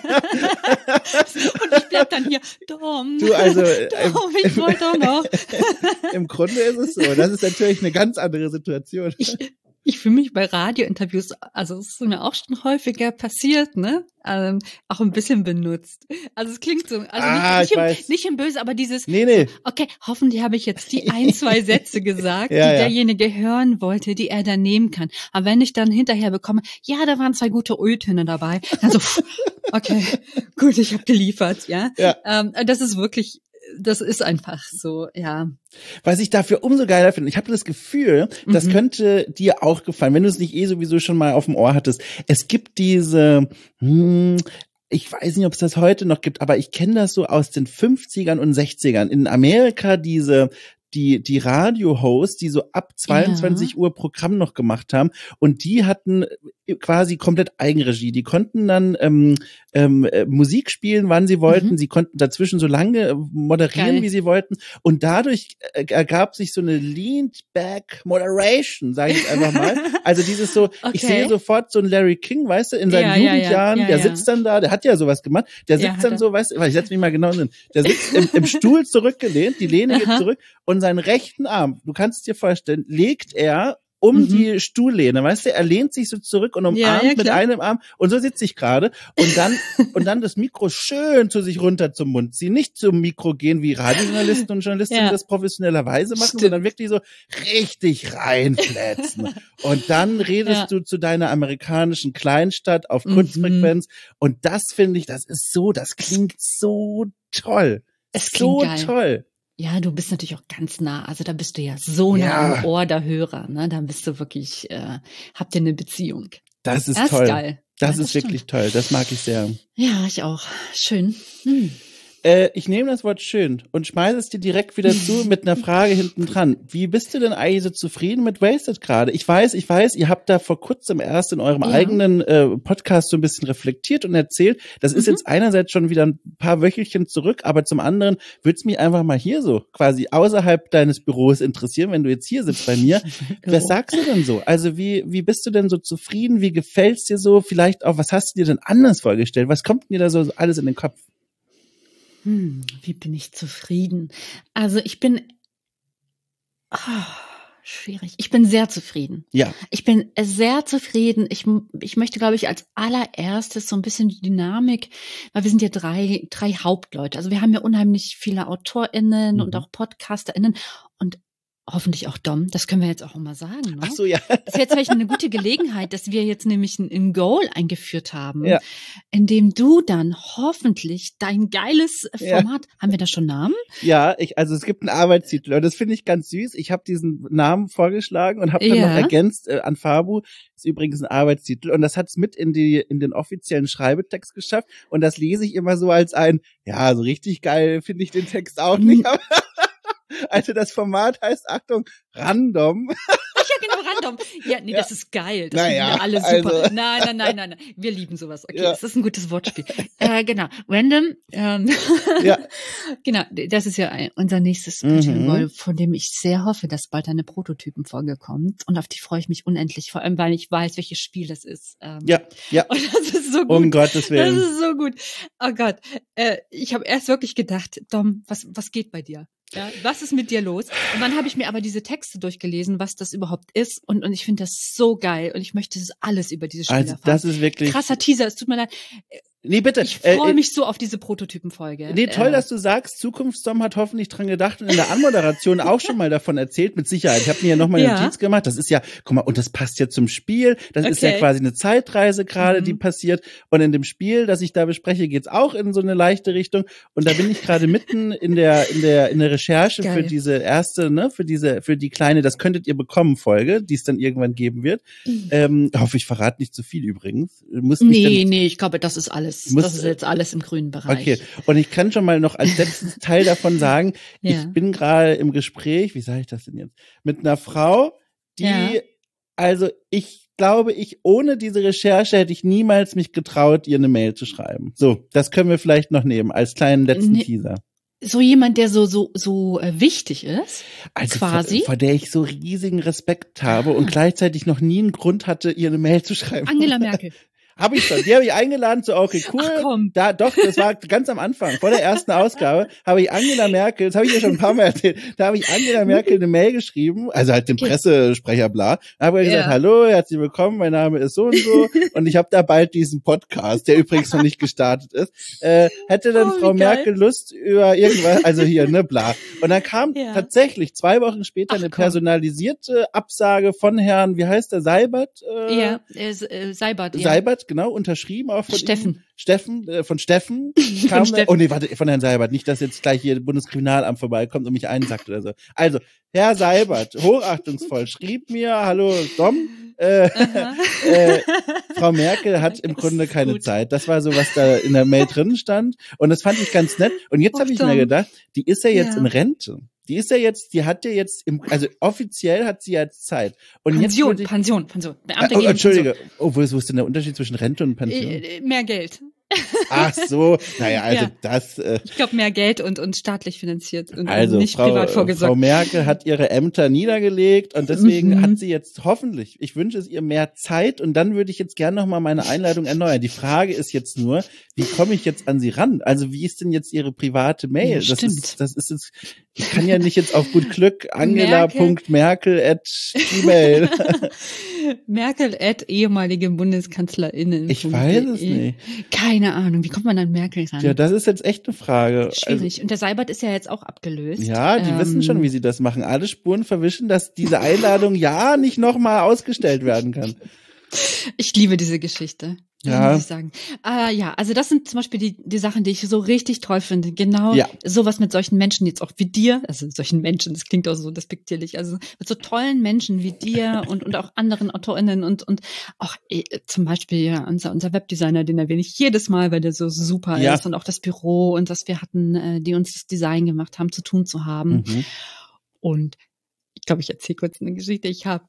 Speaker 2: ich bleib dann hier, Dom,
Speaker 1: du also
Speaker 2: Dom, ich wollte doch noch.
Speaker 1: Im Grunde ist es so, das ist natürlich eine ganz andere Situation.
Speaker 2: Ich, Ich fühle mich bei Radiointerviews, also es ist mir auch schon häufiger passiert, ne? Ähm, auch ein bisschen benutzt. Also es klingt so, also
Speaker 1: ah,
Speaker 2: nicht, nicht, im, nicht im Böse, aber dieses,
Speaker 1: nee, nee.
Speaker 2: okay, hoffentlich habe ich jetzt die ein, zwei Sätze gesagt,
Speaker 1: ja,
Speaker 2: die
Speaker 1: ja.
Speaker 2: derjenige hören wollte, die er dann nehmen kann. Aber wenn ich dann hinterher bekomme, ja, da waren zwei gute Öltöne dabei, dann so, okay, gut, ich habe geliefert, ja.
Speaker 1: ja.
Speaker 2: Ähm, das ist wirklich das ist einfach so, ja.
Speaker 1: Was ich dafür umso geiler finde, ich habe das Gefühl, das mhm. könnte dir auch gefallen, wenn du es nicht eh sowieso schon mal auf dem Ohr hattest. Es gibt diese, hm, ich weiß nicht, ob es das heute noch gibt, aber ich kenne das so aus den fünfzigern und sechzigern. In Amerika diese die die Radio-Hosts, die so ab zweiundzwanzig ja. Uhr Programm noch gemacht haben, und die hatten quasi komplett Eigenregie. Die konnten dann ähm, ähm, äh, Musik spielen, wann sie wollten. Mhm. Sie konnten dazwischen so lange moderieren, Geil. wie sie wollten. Und dadurch äh, ergab sich so eine Leaned-Back Moderation, sage ich einfach mal. Also dieses so, okay. ich sehe sofort so einen Larry King, weißt du, in seinen ja, Jugendjahren, ja, ja. Ja, der ja. sitzt dann da, der hat ja sowas gemacht, der sitzt ja, dann so, weißt du, ich setze mich mal genau hin, der sitzt im, im Stuhl zurückgelehnt, die Lehne geht zurück, und seinen rechten Arm, du kannst dir vorstellen, legt er um mhm. die Stuhllehne, weißt du, er lehnt sich so zurück und umarmt ja, ja, mit einem Arm, und so sitze ich gerade, und dann und dann das Mikro schön zu sich runter zum Mund ziehen, nicht zum Mikro gehen, wie Radiojournalisten und Journalistinnen ja. das professionellerweise machen, Stimmt. sondern wirklich so richtig reinflätzen. Und dann redest ja. du zu deiner amerikanischen Kleinstadt auf Kurzfrequenz, mhm. und das finde ich, das ist so, das klingt so toll.
Speaker 2: Es
Speaker 1: klingt
Speaker 2: so geil.
Speaker 1: toll.
Speaker 2: Ja, du bist natürlich auch ganz nah. Also da bist du ja so nah ja. am Ohr der Hörer. Ne? Da bist du wirklich, äh, habt ihr eine Beziehung.
Speaker 1: Das ist das toll. Ist geil. Das, das ist das wirklich stimmt. toll. Das mag ich sehr.
Speaker 2: Ja, ich auch. Schön. Hm.
Speaker 1: Äh, ich nehme das Wort schön und schmeiße es dir direkt wieder zu mit einer Frage hinten dran. Wie bist du denn eigentlich so zufrieden mit Wasted gerade? Ich weiß, ich weiß, ihr habt da vor kurzem erst in eurem ja. eigenen äh, Podcast so ein bisschen reflektiert und erzählt. Das mhm. ist jetzt einerseits schon wieder ein paar Wöchelchen zurück, aber zum anderen würde es mich einfach mal hier so quasi außerhalb deines Büros interessieren, wenn du jetzt hier sitzt bei mir. Was sagst du denn so? Also wie wie bist du denn so zufrieden? Wie gefällt's dir so? Vielleicht auch, was hast du dir denn anders vorgestellt? Was kommt dir da so alles in den Kopf?
Speaker 2: Hm, wie bin ich zufrieden? Also ich bin oh, schwierig. Ich bin sehr zufrieden.
Speaker 1: Ja.
Speaker 2: Ich bin sehr zufrieden. Ich, ich möchte, glaube ich, als allererstes so ein bisschen die Dynamik, weil wir sind ja drei, drei Hauptleute. Also wir haben ja unheimlich viele AutorInnen mhm. und auch PodcasterInnen und hoffentlich auch Dom, das können wir jetzt auch mal sagen. Ne?
Speaker 1: Ach so, ja.
Speaker 2: Das ist jetzt vielleicht eine gute Gelegenheit, dass wir jetzt nämlich ein, ein Goal eingeführt haben,
Speaker 1: ja.
Speaker 2: in dem du dann hoffentlich dein geiles Format, ja. haben wir da schon Namen?
Speaker 1: Ja, ich, also es gibt einen Arbeitstitel und das finde ich ganz süß. Ich habe diesen Namen vorgeschlagen und habe dann ja. noch ergänzt, äh, an Fabu ist übrigens ein Arbeitstitel, und das hat es mit in die in den offiziellen Schreibetext geschafft, und das lese ich immer so als ein, ja, so richtig geil finde ich den Text auch nicht, aber also das Format heißt, Achtung, Random.
Speaker 2: Ach ja, genau, Random. Ja, nee,
Speaker 1: ja.
Speaker 2: das ist geil. Das
Speaker 1: naja,
Speaker 2: finden wir alle super.
Speaker 1: Also.
Speaker 2: Nein, nein, nein, nein, nein. Wir lieben sowas. Okay,
Speaker 1: ja.
Speaker 2: das ist ein gutes Wortspiel. äh, genau, Random. Ähm,
Speaker 1: ja.
Speaker 2: Genau, das ist ja ein, unser nächstes Special Goal, mhm. von dem ich sehr hoffe, dass bald eine Prototypenfolge kommt. Und auf die freue ich mich unendlich, vor allem, weil ich weiß, welches Spiel das ist. Ähm,
Speaker 1: ja, ja.
Speaker 2: Und das ist so gut.
Speaker 1: Um Gottes Willen.
Speaker 2: Das ist so gut. Oh Gott. Äh, ich habe erst wirklich gedacht, Dom, was, was geht bei dir? Ja, was ist mit dir los? Und dann habe ich mir aber diese Texte durchgelesen, was das überhaupt ist. Und, und ich finde das so geil. Und ich möchte das alles über dieses Spiel
Speaker 1: also,
Speaker 2: erfahren.
Speaker 1: Das ist wirklich
Speaker 2: krasser Teaser. Es tut mir leid.
Speaker 1: Nee, bitte.
Speaker 2: Ich freue äh, mich so auf diese Prototypenfolge.
Speaker 1: Nee, toll,
Speaker 2: äh,
Speaker 1: dass du sagst, Zukunftsdom hat hoffentlich dran gedacht und in der Anmoderation auch schon mal davon erzählt, mit Sicherheit. Ich habe mir ja nochmal eine ja. Notiz gemacht. Das ist ja, guck mal, und das passt ja zum Spiel. Das okay. ist ja quasi eine Zeitreise gerade, mhm. die passiert. Und in dem Spiel, das ich da bespreche, geht's auch in so eine leichte Richtung. Und da bin ich gerade mitten in der in der in der Recherche Geil. für diese erste, ne, für diese für die kleine, das könntet ihr bekommen Folge, die es dann irgendwann geben wird. Mhm. Ähm, hoffe ich verrate nicht zu viel übrigens. Muss mich
Speaker 2: nee, nee, ich glaube, das ist alles. Muss, das ist jetzt alles im grünen Bereich.
Speaker 1: Okay, und ich kann schon mal noch als letztes Teil davon sagen, ja. ich bin gerade im Gespräch, wie sage ich das denn jetzt, mit einer Frau, die, ja. also ich glaube, ich ohne diese Recherche hätte ich niemals mich getraut, ihr eine Mail zu schreiben. So, das können wir vielleicht noch nehmen als kleinen letzten nee. Teaser.
Speaker 2: So jemand, der so so so äh, wichtig ist,
Speaker 1: also
Speaker 2: quasi.
Speaker 1: Vor, vor der ich so riesigen Respekt habe und gleichzeitig noch nie einen Grund hatte, ihr eine Mail zu schreiben.
Speaker 2: Angela Merkel.
Speaker 1: Habe ich schon. Die habe ich eingeladen zu Okay Cool.
Speaker 2: Ach, komm.
Speaker 1: Da, doch, das war ganz am Anfang, vor der ersten Ausgabe, habe ich Angela Merkel, das habe ich ja schon ein paar Mal erzählt, da habe ich Angela Merkel eine Mail geschrieben, also halt dem okay. Pressesprecher bla, da habe ich gesagt, ja. hallo, herzlich willkommen, mein Name ist so und so und ich habe da bald diesen Podcast, der übrigens noch nicht gestartet ist. Äh, hätte dann oh, Frau Merkel Lust über irgendwas, also hier, ne, bla. Und dann kam ja. tatsächlich zwei Wochen später Ach, eine komm. personalisierte Absage von Herrn, wie heißt der, Seibert?
Speaker 2: Äh, ja, äh, Seibert.
Speaker 1: Ja. Seibert, genau, unterschrieben auch von
Speaker 2: Steffen.
Speaker 1: ihm. Steffen, äh, von Steffen. Kam
Speaker 2: Steffen.
Speaker 1: Oh nee, warte, von Herrn Seibert. Nicht, dass jetzt gleich hier Bundeskriminalamt vorbeikommt und mich einsackt oder so. Also, Herr Seibert, hochachtungsvoll, schrieb mir, hallo Dom, äh, äh, Frau Merkel hat im Grunde keine
Speaker 2: gut.
Speaker 1: Zeit. Das war so, was da in der Mail drin stand. Und das fand ich ganz nett. Und jetzt habe ich mir gedacht, die ist ja jetzt
Speaker 2: ja.
Speaker 1: in Rente. Die ist ja jetzt, die hat ja jetzt, im, also offiziell hat sie jetzt Zeit. Und
Speaker 2: Pension,
Speaker 1: jetzt ich,
Speaker 2: Pension, Pension. Beamte
Speaker 1: äh, oh,
Speaker 2: geben
Speaker 1: Entschuldige, oh, wo ist, wo ist denn der Unterschied zwischen Rente und Pension?
Speaker 2: Pension. Mehr Geld.
Speaker 1: Ach so, naja, also
Speaker 2: ja.
Speaker 1: das. Äh,
Speaker 2: ich glaube, mehr Geld und, und staatlich finanziert und
Speaker 1: also
Speaker 2: nicht
Speaker 1: Frau,
Speaker 2: privat vorgesorgt.
Speaker 1: Frau Merkel hat ihre Ämter niedergelegt und deswegen
Speaker 2: mhm.
Speaker 1: hat sie jetzt hoffentlich, ich wünsche es ihr mehr Zeit und dann würde ich jetzt gerne nochmal meine Einladung erneuern. Die Frage ist jetzt nur, wie komme ich jetzt an sie ran? Also wie ist denn jetzt ihre private Mail?
Speaker 2: Ja,
Speaker 1: das
Speaker 2: stimmt.
Speaker 1: ist, das ist jetzt, ich kann ja nicht jetzt auf gut Glück angela Punkt merkel at gmail.
Speaker 2: Merkel at ehemalige BundeskanzlerInnen.
Speaker 1: Ich weiß es nicht.
Speaker 2: Keine Ahnung, wie kommt man an Merkel ran?
Speaker 1: Ja, das ist jetzt echt eine Frage.
Speaker 2: Schwierig. Also, und der Seibert ist ja jetzt auch abgelöst.
Speaker 1: Ja, die
Speaker 2: ähm,
Speaker 1: wissen schon, wie sie das machen. Alle Spuren verwischen, dass diese Einladung ja nicht nochmal ausgestellt werden kann.
Speaker 2: Ich liebe diese Geschichte.
Speaker 1: Ja.
Speaker 2: Muss ich sagen. Äh, ja, also das sind zum Beispiel die, die Sachen, die ich so richtig toll finde. Genau
Speaker 1: ja.
Speaker 2: sowas mit solchen Menschen jetzt auch wie dir, also solchen Menschen, das klingt auch so despektierlich, also mit so tollen Menschen wie dir und, und auch anderen AutorInnen und, und auch äh, zum Beispiel ja, unser, unser Webdesigner, den erwähne ich jedes Mal, weil der so super
Speaker 1: ja.
Speaker 2: ist und auch das Büro und was wir hatten, äh, die uns das Design gemacht haben, zu tun zu haben. Mhm. Und ich glaube, ich erzähle kurz eine Geschichte. Ich habe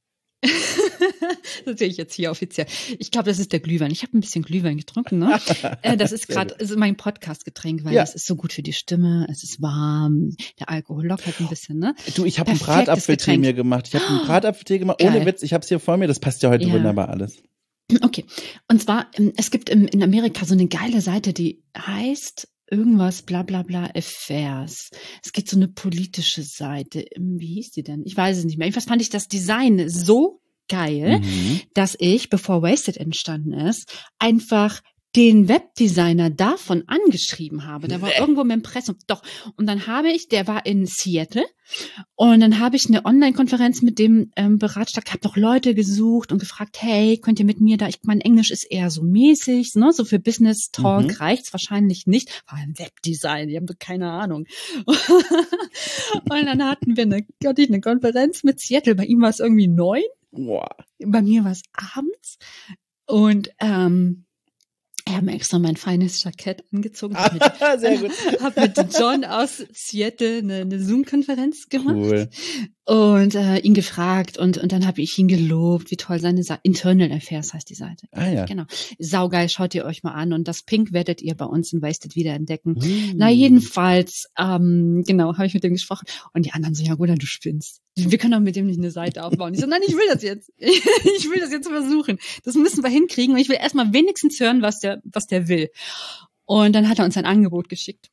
Speaker 2: das sehe ich jetzt hier offiziell. Ich glaube, das ist der Glühwein. Ich habe ein bisschen Glühwein getrunken, ne? äh, das ist gerade also mein Podcast-Getränk, weil ja. das ist so gut für die Stimme. Es ist warm. Der Alkohol lockert ein bisschen, ne?
Speaker 1: Du, ich habe einen Bratapfeltee mir gemacht. Ich habe einen Bratapfeltee gemacht. Geil. Ohne Witz, ich habe es hier vor mir. Das passt ja heute ja. wunderbar alles.
Speaker 2: Okay. Und zwar, es gibt in Amerika so eine geile Seite, die heißt irgendwas, bla bla bla, Affairs. Es gibt so eine politische Seite. Wie hieß die denn? Ich weiß es nicht mehr. Jedenfalls fand ich das Design so geil, mhm. dass ich, bevor Wasted entstanden ist, einfach den Webdesigner davon angeschrieben habe. Der war nee. irgendwo im Impressum. Doch. Und dann habe ich, der war in Seattle und dann habe ich eine Online-Konferenz mit dem ähm, beratschlagt, habe noch Leute gesucht und gefragt, hey, könnt ihr mit mir da, ich mein Englisch ist eher so mäßig, ne, so für Business Talk mhm. reicht's wahrscheinlich nicht. Vor allem Webdesign, die haben doch keine Ahnung. Und dann hatten wir eine, Gott, eine Konferenz mit Seattle, bei ihm war es irgendwie neun.
Speaker 1: Wow.
Speaker 2: Bei mir war es abends und ähm, ich habe mir extra mein feines Jackett angezogen. Hab mit,
Speaker 1: Sehr gut.
Speaker 2: Hab mit John aus Seattle eine, eine Zoom-Konferenz gemacht.
Speaker 1: Cool.
Speaker 2: Und äh, ihn gefragt und und dann habe ich ihn gelobt, wie toll seine Seite, Internal Affairs heißt die Seite.
Speaker 1: Ah ja.
Speaker 2: Genau. Saugeil, schaut ihr euch mal an und das Pink werdet ihr bei uns in Wasted wieder entdecken. Hm. Na jedenfalls, ähm, genau, habe ich mit dem gesprochen und die anderen so, ja gut, du spinnst. Wir können doch mit dem nicht eine Seite aufbauen. Ich so, nein, ich will das jetzt. Ich will das jetzt versuchen. Das müssen wir hinkriegen und ich will erstmal wenigstens hören, was der was der will. Und dann hat er uns ein Angebot geschickt.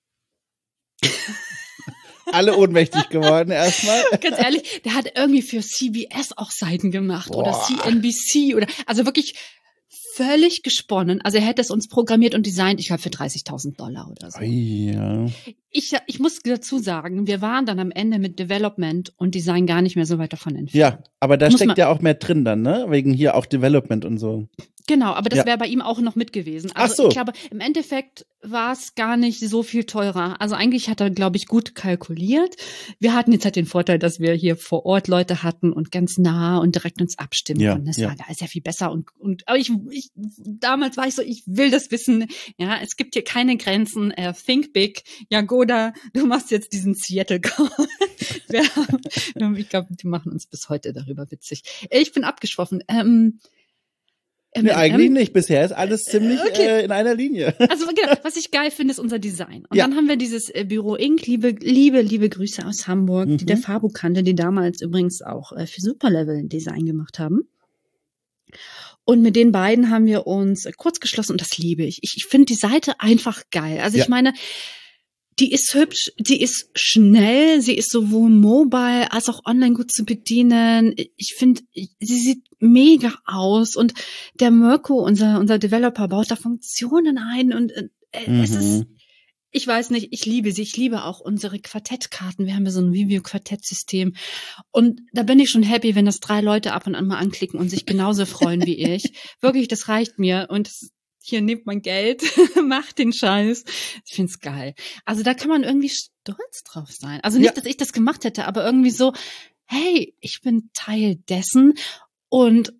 Speaker 1: Alle ohnmächtig geworden erstmal.
Speaker 2: Ganz ehrlich, der hat irgendwie für C B S auch Seiten gemacht. Boah. Oder C N B C oder, also wirklich völlig gesponnen. Also er hätte es uns programmiert und designt, ich glaube für dreißigtausend Dollar oder so.
Speaker 1: Ja. Ich,
Speaker 2: ich muss dazu sagen, wir waren dann am Ende mit Development und Design gar nicht mehr so weit davon entfernt.
Speaker 1: Ja, aber da muss steckt ja auch mehr drin dann, ne? Wegen hier auch Development und so.
Speaker 2: Genau, aber das
Speaker 1: ja.
Speaker 2: wäre bei ihm auch noch mit gewesen. Also
Speaker 1: Ach so.
Speaker 2: Ich glaube, im Endeffekt war es gar nicht so viel teurer. Also eigentlich hat er, glaube ich, gut kalkuliert. Wir hatten jetzt halt den Vorteil, dass wir hier vor Ort Leute hatten und ganz nah und direkt uns abstimmen
Speaker 1: ja,
Speaker 2: konnten. Das
Speaker 1: ja.
Speaker 2: war da sehr viel besser und und aber ich, ich damals war ich so, ich will das wissen. Ja, es gibt hier keine Grenzen. Uh, think big. Jagoda, du machst jetzt diesen Seattle Call. Ich glaube, die machen uns bis heute darüber witzig. Ich bin abgeschwoffen. Ähm,
Speaker 1: Ähm, nee, eigentlich ähm, nicht. Bisher ist alles ziemlich okay. äh, in einer Linie.
Speaker 2: Also genau, was ich geil finde, ist unser Design. Und ja. dann haben wir dieses äh, Büro Inc. Liebe, liebe, liebe Grüße aus Hamburg, mhm. die der Fabo kannte, die damals übrigens auch äh, für Superlevel ein Design gemacht haben. Und mit den beiden haben wir uns äh, kurz geschlossen und das liebe ich. Ich, ich finde die Seite einfach geil. Also ja. ich meine, die ist hübsch, die ist schnell, sie ist sowohl mobile als auch online gut zu bedienen. Ich finde, sie sieht mega aus und der Mirko, unser unser Developer, baut da Funktionen ein und äh, mhm. es ist ich weiß nicht, ich liebe sie. Ich liebe auch unsere Quartettkarten. Wir haben ja so ein Review-Quartett-System. Und da bin ich schon happy, wenn das drei Leute ab und an mal anklicken und sich genauso freuen wie ich. Wirklich, das reicht mir. Und das, hier, nehmt mein Geld, macht den Scheiß. Ich find's geil. Also da kann man irgendwie stolz drauf sein. Also nicht, ja. dass ich das gemacht hätte, aber irgendwie so, hey, ich bin Teil dessen. Und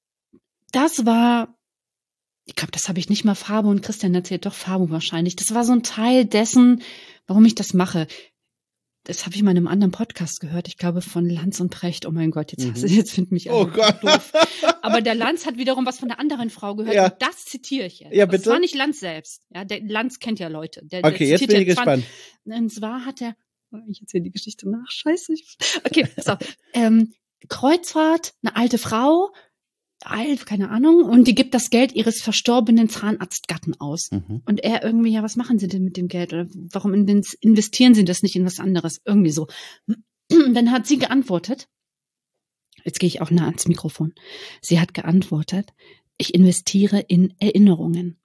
Speaker 2: das war... Ich glaube, das habe ich nicht mal Fabo und Christian erzählt, doch Fabo wahrscheinlich. Das war so ein Teil dessen, warum ich das mache. Das habe ich mal in einem anderen Podcast gehört. Ich glaube von Lanz und Precht. Oh mein Gott, jetzt, mhm. jetzt finden mich alle
Speaker 1: oh Gott.
Speaker 2: doof. Aber der Lanz hat wiederum was von der anderen Frau gehört. Ja. Und das zitiere ich jetzt.
Speaker 1: Ja, bitte.
Speaker 2: Das war nicht Lanz selbst. Ja, der Lanz kennt ja Leute. Der,
Speaker 1: okay,
Speaker 2: der
Speaker 1: jetzt bin ich gespannt.
Speaker 2: Und zwar hat er, ich erzähle die Geschichte nach. Scheiße. Okay, so. ähm, Kreuzfahrt, eine alte Frau, alt, keine Ahnung, und die gibt das Geld ihres verstorbenen Zahnarztgatten aus. Mhm. Und er irgendwie, ja, was machen sie denn mit dem Geld? Oder warum investieren sie das nicht in was anderes? Irgendwie so. Dann hat sie geantwortet, jetzt gehe ich auch nah ans Mikrofon, sie hat geantwortet, ich investiere in Erinnerungen.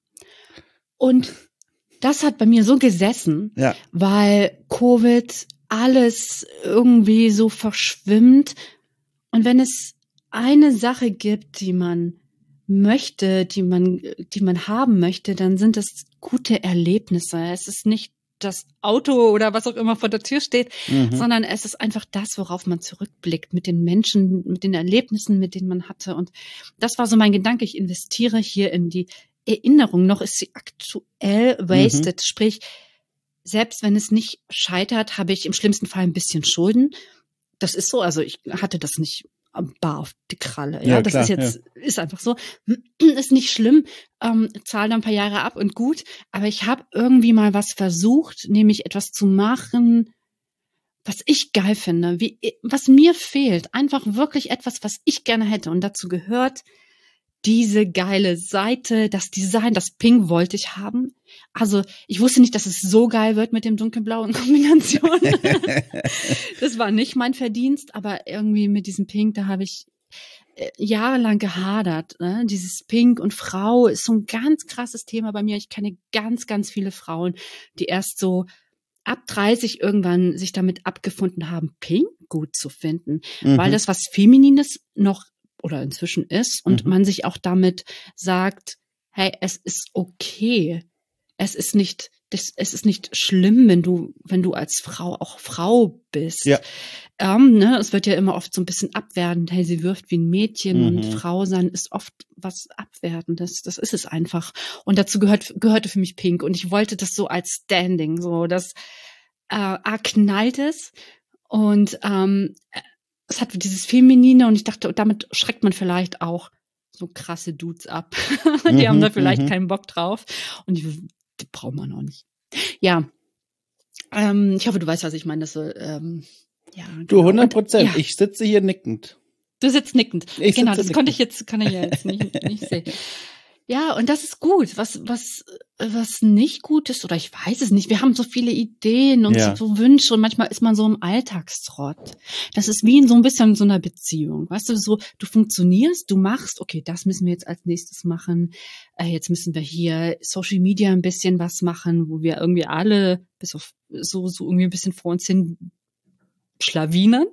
Speaker 2: Und das hat bei mir so gesessen, ja. weil Covid alles irgendwie so verschwimmt. Und wenn es eine Sache gibt, die man möchte, die man, die man haben möchte, dann sind das gute Erlebnisse. Es ist nicht das Auto oder was auch immer vor der Tür steht, mhm. sondern es ist einfach das, worauf man zurückblickt, mit den Menschen, mit den Erlebnissen, mit denen man hatte. Und das war so mein Gedanke. Ich investiere hier in die Erinnerung. Noch ist sie aktuell wasted. Mhm. Sprich, selbst wenn es nicht scheitert, habe ich im schlimmsten Fall ein bisschen Schulden. Das ist so. Also ich hatte das nicht bar auf die Kralle. Ja, ja das klar, ist jetzt, ja. ist einfach so. Ist nicht schlimm, ähm, zahle dann ein paar Jahre ab und gut. Aber ich habe irgendwie mal was versucht, nämlich etwas zu machen, was ich geil finde, wie, was mir fehlt. Einfach wirklich etwas, was ich gerne hätte. Und dazu gehört diese geile Seite, das Design, das Pink wollte ich haben. Also ich wusste nicht, dass es so geil wird mit dem dunkelblauen Kombination. Das war nicht mein Verdienst, aber irgendwie mit diesem Pink, da habe ich äh, jahrelang gehadert. Ne? Dieses Pink und Frau ist so ein ganz krasses Thema bei mir. Ich kenne ganz, ganz viele Frauen, die erst so ab dreißig irgendwann sich damit abgefunden haben, Pink gut zu finden, mhm. weil das was Feminines noch oder inzwischen ist und mhm. man sich auch damit sagt, hey, es ist okay. Es ist nicht, das, es ist nicht schlimm, wenn du, wenn du als Frau auch Frau bist. Ja. Ähm, ne, es wird ja immer oft so ein bisschen abwertend, hey, sie wirft wie ein Mädchen mhm. und Frau sein ist oft was Abwertendes. Das ist es einfach. Und dazu gehört, gehörte für mich Pink. Und ich wollte das so als Standing, so, das, äh, ah, knallt es. Und, ähm, es hat dieses Feminine und ich dachte, damit schreckt man vielleicht auch so krasse Dudes ab. Die mhm, haben da vielleicht mhm. keinen Bock drauf und die, die braucht man auch nicht. Ja, ähm, ich hoffe, du weißt, was ich meine. Das so, ähm, ja, genau.
Speaker 1: Du, hundert Prozent. Ja. Ich sitze hier nickend.
Speaker 2: Du sitzt nickend.
Speaker 1: Ich
Speaker 2: genau, das
Speaker 1: nickend.
Speaker 2: konnte ich jetzt, kann ich ja jetzt nicht, nicht sehen. Ja, und das ist gut. Was, was, was nicht gut ist, oder ich weiß es nicht. Wir haben so viele Ideen und ja. so Wünsche und manchmal ist man so im Alltagstrott. Das ist wie in so ein bisschen so einer Beziehung. Weißt du, so, du funktionierst, du machst, okay, das müssen wir jetzt als nächstes machen. Äh, jetzt müssen wir hier Social Media ein bisschen was machen, wo wir irgendwie alle bis auf so, so irgendwie ein bisschen vor uns hin schlawinern.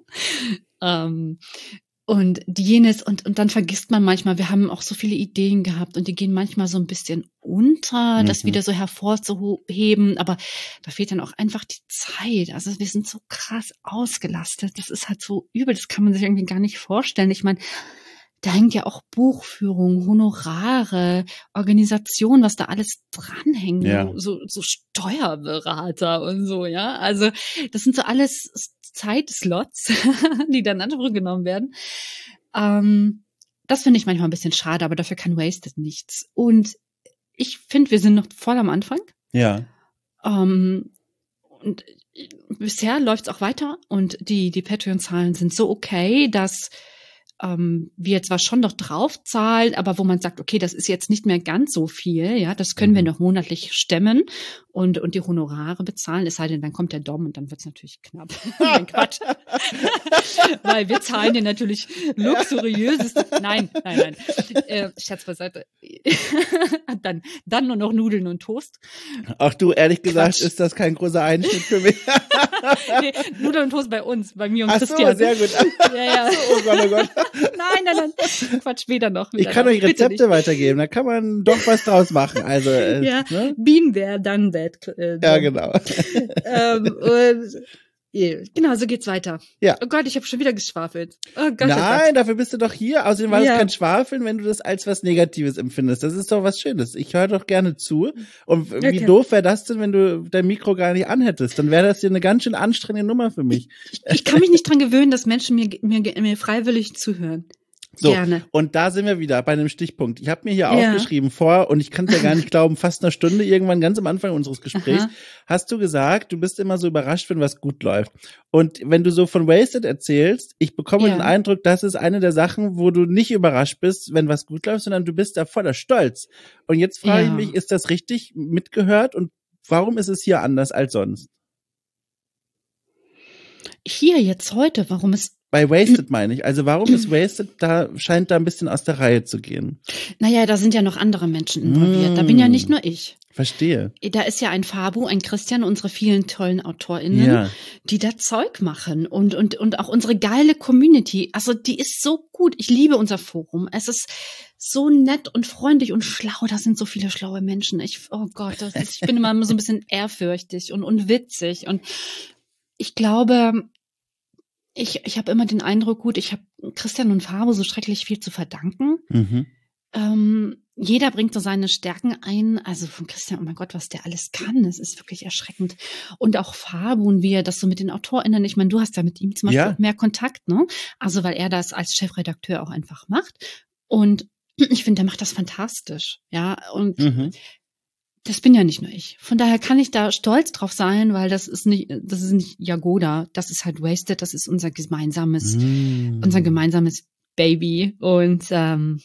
Speaker 2: Ähm, Und jenes, und, und dann vergisst man manchmal, wir haben auch so viele Ideen gehabt und die gehen manchmal so ein bisschen unter, mhm. das wieder so hervorzuheben, aber da fehlt dann auch einfach die Zeit. Also wir sind so krass ausgelastet, das ist halt so übel, das kann man sich irgendwie gar nicht vorstellen. Ich meine, da hängt ja auch Buchführung, Honorare, Organisation, was da alles dranhängt, ja. so, so Steuerberater und so, ja. Also das sind so alles Zeitslots, die dann in Anspruch genommen werden. Ähm, das finde ich manchmal ein bisschen schade, aber dafür kann Wasted nichts. Und ich finde, wir sind noch voll am Anfang.
Speaker 1: Ja.
Speaker 2: Ähm, und bisher läuft es auch weiter und die, die Patreon-Zahlen sind so okay, dass ähm, wir zwar schon noch draufzahlen, aber wo man sagt, okay, das ist jetzt nicht mehr ganz so viel, ja, das können mhm. wir noch monatlich stemmen und, und die Honorare bezahlen, es sei denn, dann kommt der Dom und dann wird's natürlich knapp. Nein, Quatsch. Weil wir zahlen dir natürlich luxuriöses, nein, nein, nein, äh, Scherz beiseite. dann, dann nur noch Nudeln und Toast.
Speaker 1: Ach du, ehrlich gesagt,
Speaker 2: Quatsch.
Speaker 1: ist das kein großer Einschnitt für mich.
Speaker 2: Nee, Nudeln und Toast bei uns, bei mir und
Speaker 1: Ach
Speaker 2: Christian.
Speaker 1: so, sehr gut.
Speaker 2: Ja, ja.
Speaker 1: Oh Gott, oh Gott.
Speaker 2: Nein, nein, nein. Quatsch, weder noch. Weder
Speaker 1: Ich kann
Speaker 2: noch.
Speaker 1: euch Rezepte weitergeben, da kann man doch was draus machen. Also, äh,
Speaker 2: Ja,
Speaker 1: ne?
Speaker 2: been there, done that. Äh,
Speaker 1: Ja, genau.
Speaker 2: ähm, und, yeah, genau, so geht's weiter.
Speaker 1: Ja.
Speaker 2: Oh Gott, ich habe schon wieder geschwafelt. Oh Gott,
Speaker 1: Nein,
Speaker 2: oh
Speaker 1: dafür bist du doch hier. Außerdem war das
Speaker 2: Ja.
Speaker 1: kein Schwafeln, wenn du das als was Negatives empfindest. Das ist doch was Schönes. Ich höre doch gerne zu. Und wie
Speaker 2: Okay.
Speaker 1: doof wäre das denn, wenn du dein Mikro gar nicht anhättest? Dann wäre das hier eine ganz schön anstrengende Nummer für mich.
Speaker 2: Gott. Ich kann mich nicht dran gewöhnen, dass Menschen mir, mir, mir freiwillig zuhören.
Speaker 1: So,
Speaker 2: Gerne.
Speaker 1: und da sind wir wieder bei einem Stichpunkt. Ich habe mir hier
Speaker 2: Ja.
Speaker 1: aufgeschrieben vor, und ich kann es ja gar nicht glauben, fast eine Stunde irgendwann ganz am Anfang unseres Gesprächs,
Speaker 2: Aha.
Speaker 1: hast du gesagt, du bist immer so überrascht, wenn was gut läuft. Und wenn du so von Wasted erzählst, ich bekomme
Speaker 2: Ja.
Speaker 1: den Eindruck, das ist eine der Sachen, wo du nicht überrascht bist, wenn was gut läuft, sondern du bist da voller Stolz. Und jetzt frage
Speaker 2: Ja.
Speaker 1: ich mich, ist das richtig mitgehört und warum ist es hier anders als sonst?
Speaker 2: Hier jetzt heute, warum es,
Speaker 1: Bei Wasted meine ich. Also warum ist Wasted da, scheint da ein bisschen aus der Reihe zu gehen?
Speaker 2: naja, da sind ja noch andere Menschen involviert.
Speaker 1: Mm.
Speaker 2: Da bin ja nicht nur ich.
Speaker 1: Verstehe.
Speaker 2: Da ist ja ein Fabu, ein Christian, unsere vielen tollen AutorInnen,
Speaker 1: Ja.
Speaker 2: die da Zeug machen und, und, und auch unsere geile Community. Also die ist so gut. Ich liebe unser Forum. Es ist so nett und freundlich und schlau. Da sind so viele schlaue Menschen. Ich, oh Gott, das ist, ich bin immer so ein bisschen ehrfürchtig und, und witzig. Und ich glaube, ich, ich habe immer den Eindruck, gut, ich habe Christian und Fabu so schrecklich viel zu verdanken.
Speaker 1: Mhm.
Speaker 2: Ähm, jeder bringt so seine Stärken ein. Also von Christian, oh mein Gott, was der alles kann. Es ist wirklich erschreckend. Und auch Fabu und wie er das so mit den AutorInnen, ich meine, du hast ja mit ihm zum Beispiel
Speaker 1: Ja.
Speaker 2: auch mehr Kontakt, ne? Also weil er das als Chefredakteur auch einfach macht. Und ich finde, der macht das fantastisch. Ja, und
Speaker 1: Mhm.
Speaker 2: das bin ja nicht nur ich. Von daher kann ich da stolz drauf sein, weil das ist nicht, das ist nicht Jagoda. Das ist halt Wasted. Das ist unser gemeinsames,
Speaker 1: Mm.
Speaker 2: unser gemeinsames Baby. Und ähm,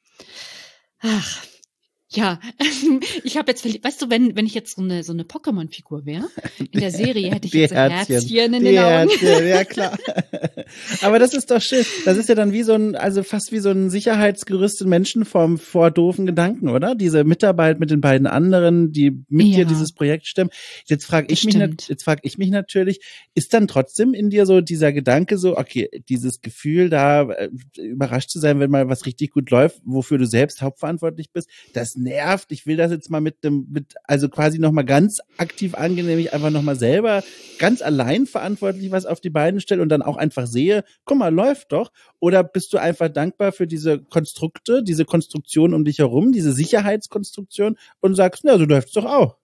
Speaker 2: ach, ja, ich habe jetzt, verliebt- weißt du, wenn wenn ich jetzt so eine so eine Pokémon-Figur wäre, in der Serie hätte ich
Speaker 1: Die
Speaker 2: jetzt so
Speaker 1: Herzchen.
Speaker 2: Herzchen in
Speaker 1: Die
Speaker 2: den Augen.
Speaker 1: Herzchen, ja klar. Aber das ist doch schön. Das ist ja dann wie so ein, also fast wie so ein Sicherheitsgerüst in Menschenform vor doofen Gedanken, oder? Diese Mitarbeit mit den beiden anderen, die mit
Speaker 2: Ja.
Speaker 1: dir dieses Projekt stemmen. Jetzt frage ich mich, nat-
Speaker 2: Stimmt.
Speaker 1: jetzt frage ich mich natürlich, ist dann trotzdem in dir so dieser Gedanke so, okay, dieses Gefühl da äh, überrascht zu sein, wenn mal was richtig gut läuft, wofür du selbst hauptverantwortlich bist, das nervt. Ich will das jetzt mal mit dem, mit, also quasi nochmal ganz aktiv angehen, nämlich einfach nochmal selber ganz allein verantwortlich was auf die Beine stelle und dann auch einfach sehe, guck mal, läuft doch. Oder bist du einfach dankbar für diese Konstrukte, diese Konstruktion um dich herum, diese Sicherheitskonstruktion und sagst, na, so läuft's doch auch.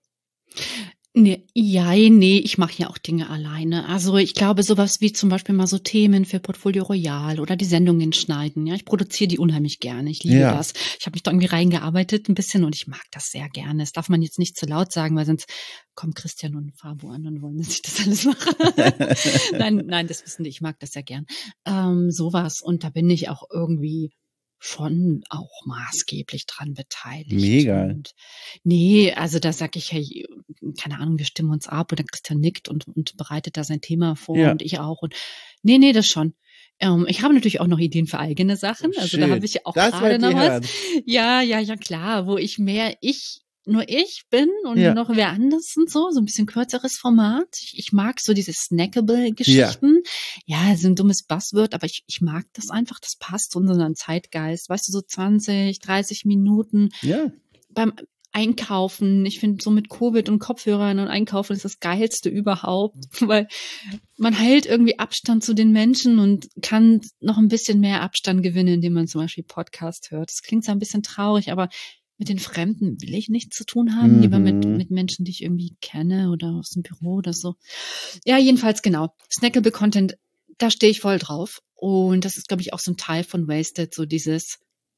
Speaker 2: Nee, ja, nee, ich mache ja auch Dinge alleine. Also ich glaube, sowas wie zum Beispiel mal so Themen für Portfolio Royal oder die Sendungen schneiden. Ja, ich produziere die unheimlich gerne. Ich liebe
Speaker 1: Ja.
Speaker 2: das. Ich habe mich da irgendwie reingearbeitet ein bisschen und ich mag das sehr gerne. Das darf man jetzt nicht zu laut sagen, weil sonst kommen Christian und Fabu an und wollen, dass ich das alles mache. nein, nein, das wissen die. Ich mag das sehr gern. Ähm, sowas. Und da bin ich auch irgendwie schon auch maßgeblich dran beteiligt.
Speaker 1: Mega.
Speaker 2: Und nee, also da sag ich, hey, keine Ahnung, wir stimmen uns ab oder Christian nickt und, und bereitet da sein Thema vor
Speaker 1: Ja.
Speaker 2: und ich auch. Und nee, nee, das schon. Ähm, ich habe natürlich auch noch Ideen für eigene Sachen. Also
Speaker 1: Schön.
Speaker 2: da habe ich ja auch
Speaker 1: Das
Speaker 2: gerade
Speaker 1: wollt
Speaker 2: noch
Speaker 1: ihr
Speaker 2: was.
Speaker 1: hören.
Speaker 2: Ja, ja, ja, klar, wo ich mehr ich nur ich bin und
Speaker 1: Ja.
Speaker 2: noch wer anders und so, so ein bisschen kürzeres Format. Ich, ich mag so diese Snackable-Geschichten. Ja, so ein dummes Buzzword, aber ich, ich mag das einfach, das passt zu unserem Zeitgeist. Weißt du, so zwanzig, dreißig Minuten
Speaker 1: Ja.
Speaker 2: beim Einkaufen. Ich finde, so mit Covid und Kopfhörern und Einkaufen ist das Geilste überhaupt, weil man hält irgendwie Abstand zu den Menschen und kann noch ein bisschen mehr Abstand gewinnen, indem man zum Beispiel Podcast hört. Das klingt zwar ein bisschen traurig, aber mit den Fremden will ich nichts zu tun haben,
Speaker 1: Mhm.
Speaker 2: lieber mit, mit Menschen, die ich irgendwie kenne oder aus dem Büro oder so. Ja, jedenfalls genau. Snackable Content, da stehe ich voll drauf. Und das ist, glaube ich, auch so ein Teil von Wasted, so dieses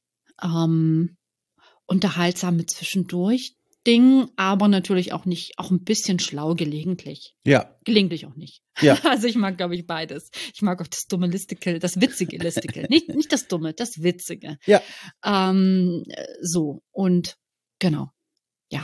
Speaker 2: ähm, unterhaltsame zwischendurch Ding, aber natürlich auch nicht, auch ein bisschen schlau gelegentlich.
Speaker 1: Ja.
Speaker 2: Gelegentlich auch nicht.
Speaker 1: Ja.
Speaker 2: Also ich mag, glaube ich, beides. Ich mag auch das dumme Listicle, das witzige Listicle. nicht, nicht das dumme, das witzige.
Speaker 1: Ja.
Speaker 2: Ähm, äh, so, und genau. Ja.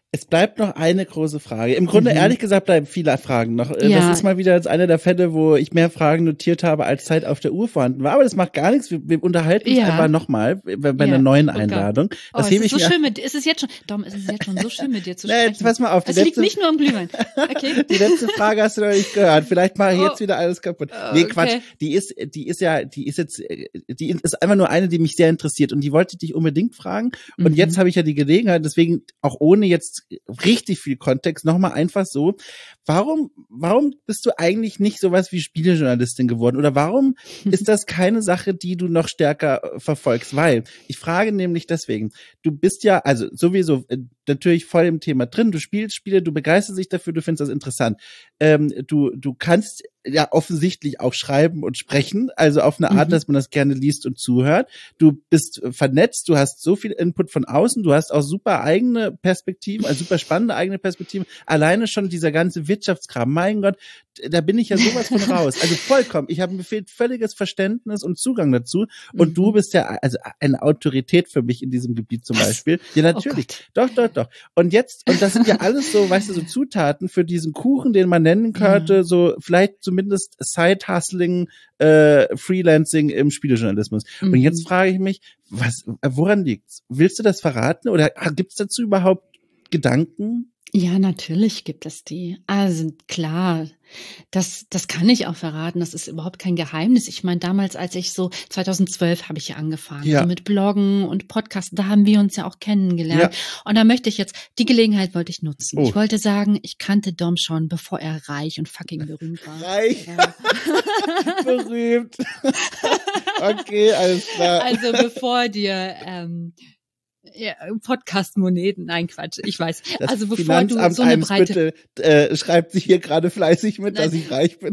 Speaker 1: Es bleibt noch eine große Frage. Im Grunde, mhm. ehrlich gesagt, bleiben viele Fragen noch. Ja. Das ist mal wieder jetzt einer der Fälle, wo ich mehr Fragen notiert habe, als Zeit auf der Uhr vorhanden war. Aber das macht gar nichts. Wir, wir unterhalten uns ja. einfach nochmal bei, bei ja. einer neuen Einladung.
Speaker 2: Okay. Das oh, hebe es ist ich so mir schön mit, ist es jetzt schon, Dom, ist es jetzt schon so schön mit dir zu sprechen. Nee, jetzt
Speaker 1: pass mal auf.
Speaker 2: Es liegt nicht nur am Glühwein. Okay.
Speaker 1: Die letzte Frage hast du noch nicht gehört. Vielleicht mache ich oh. jetzt wieder alles kaputt. Oh, nee, Quatsch. Okay. Die ist, die ist ja, die ist jetzt, die ist einfach nur eine, die mich sehr interessiert. Und die wollte ich dich unbedingt fragen. Und mhm. jetzt habe ich ja die Gelegenheit, deswegen auch ohne jetzt richtig viel Kontext, nochmal einfach so, warum, warum bist du eigentlich nicht sowas wie Spielejournalistin geworden? Oder warum ist das keine Sache, die du noch stärker verfolgst? Weil, ich frage nämlich deswegen, du bist ja, also sowieso äh, natürlich voll im Thema drin, du spielst Spiele, du begeisterst dich dafür, du findest das interessant. Ähm, du, du kannst ja offensichtlich auch schreiben und sprechen, also auf eine Art, mhm. dass man das gerne liest und zuhört. Du bist vernetzt, du hast so viel Input von außen, du hast auch super eigene Perspektiven, also super spannende eigene Perspektiven. Alleine schon dieser ganze Wirtschaftskram, mein Gott, da bin ich ja sowas von raus. Also vollkommen. Ich habe mir fehlt völliges Verständnis und Zugang dazu. Und mhm. du bist ja also eine Autorität für mich in diesem Gebiet zum Beispiel. Ja, natürlich. Oh doch, doch, doch. Und jetzt, und das sind ja alles so, weißt du, so Zutaten für diesen Kuchen, den man nennen könnte, mhm. so vielleicht zumindest Side-Hustling, äh, Freelancing im Spielejournalismus. Mhm. Und jetzt frage ich mich, was, woran liegt's? Willst du das verraten oder gibt's dazu überhaupt Gedanken?
Speaker 2: Ja, natürlich gibt es die. Also klar, das das kann ich auch verraten. Das ist überhaupt kein Geheimnis. Ich meine, damals, als ich so zweitausendzwölf habe ich ja angefangen, ja. so mit Bloggen und Podcasten. Da haben wir uns ja auch kennengelernt. Ja. Und da möchte ich jetzt, die Gelegenheit wollte ich nutzen. Oh. Ich wollte sagen, ich kannte Dom schon, bevor er reich und fucking berühmt war.
Speaker 1: Reich? Ja. Berühmt. Okay, alles klar.
Speaker 2: Also bevor dir ähm, ja, Podcast-Moneten, nein, Quatsch, ich weiß.
Speaker 1: Das
Speaker 2: also bevor
Speaker 1: Finanzamt
Speaker 2: du so eine breite...
Speaker 1: Bitte, äh, schreibt sich hier gerade fleißig mit, nein. dass ich reich bin.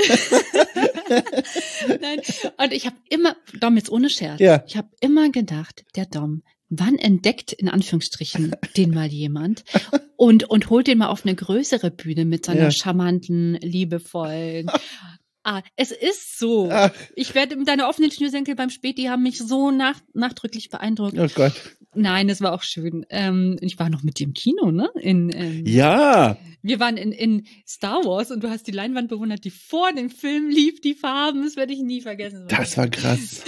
Speaker 2: Nein, und ich habe immer, Dom, jetzt ohne Scherz,
Speaker 1: ja.
Speaker 2: ich habe immer gedacht, der Dom, wann entdeckt in Anführungsstrichen den mal jemand und und holt den mal auf eine größere Bühne mit seiner ja. charmanten, liebevollen... Ah, es ist so. Ach. Ich werde deine offenen Schnürsenkel beim Spät, die haben mich so nach, nachdrücklich beeindruckt.
Speaker 1: Oh Gott.
Speaker 2: Nein, es war auch schön. Ähm, ich war noch mit dir im Kino, ne? In, ähm,
Speaker 1: ja.
Speaker 2: Wir waren in, in Star Wars und du hast die Leinwand bewundert, die vor dem Film lief, die Farben, das werde ich nie vergessen.
Speaker 1: Das war krass.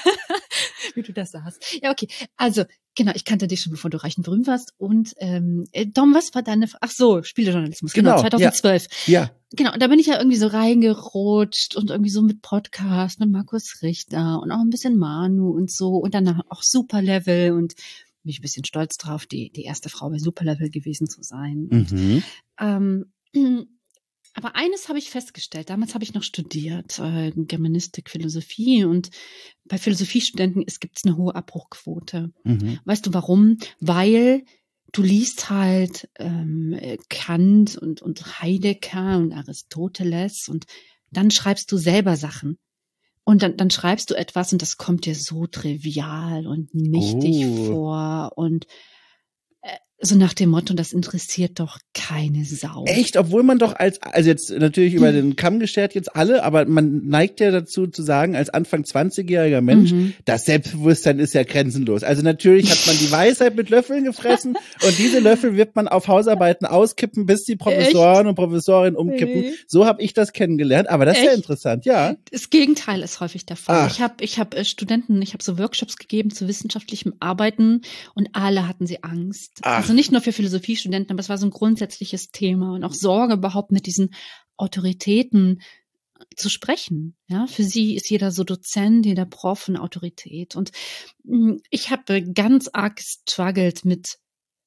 Speaker 2: Wie du das sahst. Ja, okay. Also, genau, ich kannte dich schon, bevor du reich und berühmt warst. Und ähm, Dom, was war deine... Ach so, Spielejournalismus, genau, genau zweitausendzwölf.
Speaker 1: Ja. ja.
Speaker 2: Genau, da bin ich ja irgendwie so reingerutscht und irgendwie so mit Podcast mit Markus Richter und auch ein bisschen Manu und so und dann auch Superlevel und bin ich ein bisschen stolz drauf, die die erste Frau bei Superlevel gewesen zu sein.
Speaker 1: Mhm.
Speaker 2: Und, ähm, aber eines habe ich festgestellt, damals habe ich noch studiert, äh, Germanistik, Philosophie und bei Philosophiestudenten es gibt eine hohe Abbruchquote.
Speaker 1: Mhm.
Speaker 2: Weißt du warum? Weil du liest halt ähm, Kant und, und Heidegger und Aristoteles und dann schreibst du selber Sachen. Und dann, dann schreibst du etwas und das kommt dir so trivial und nichtig oh. vor und äh, so nach dem Motto, das interessiert doch keine Sau.
Speaker 1: Echt? Obwohl man doch als, also jetzt natürlich über den Kamm geschert jetzt alle, aber man neigt ja dazu zu sagen, als Anfang zwanzigjähriger Mensch, mhm. das Selbstbewusstsein ist ja grenzenlos. Also natürlich hat man die Weisheit mit Löffeln gefressen und diese Löffel wird man auf Hausarbeiten auskippen, bis die Professoren Echt? und Professorinnen umkippen. Nee. So habe ich das kennengelernt, aber das Echt? ist ja interessant, ja.
Speaker 2: Das Gegenteil ist häufig der Fall. Ach. Ich habe ich hab, äh, Studenten, ich habe so Workshops gegeben zu wissenschaftlichem Arbeiten und alle hatten sie Angst.
Speaker 1: Ach.
Speaker 2: Also nicht nur für Philosophiestudenten, aber es war so ein grundsätzliches Thema und auch Sorge überhaupt mit diesen Autoritäten zu sprechen. Ja, für sie ist jeder so Dozent, jeder Prof eine Autorität. Und ich habe ganz arg gestruggelt mit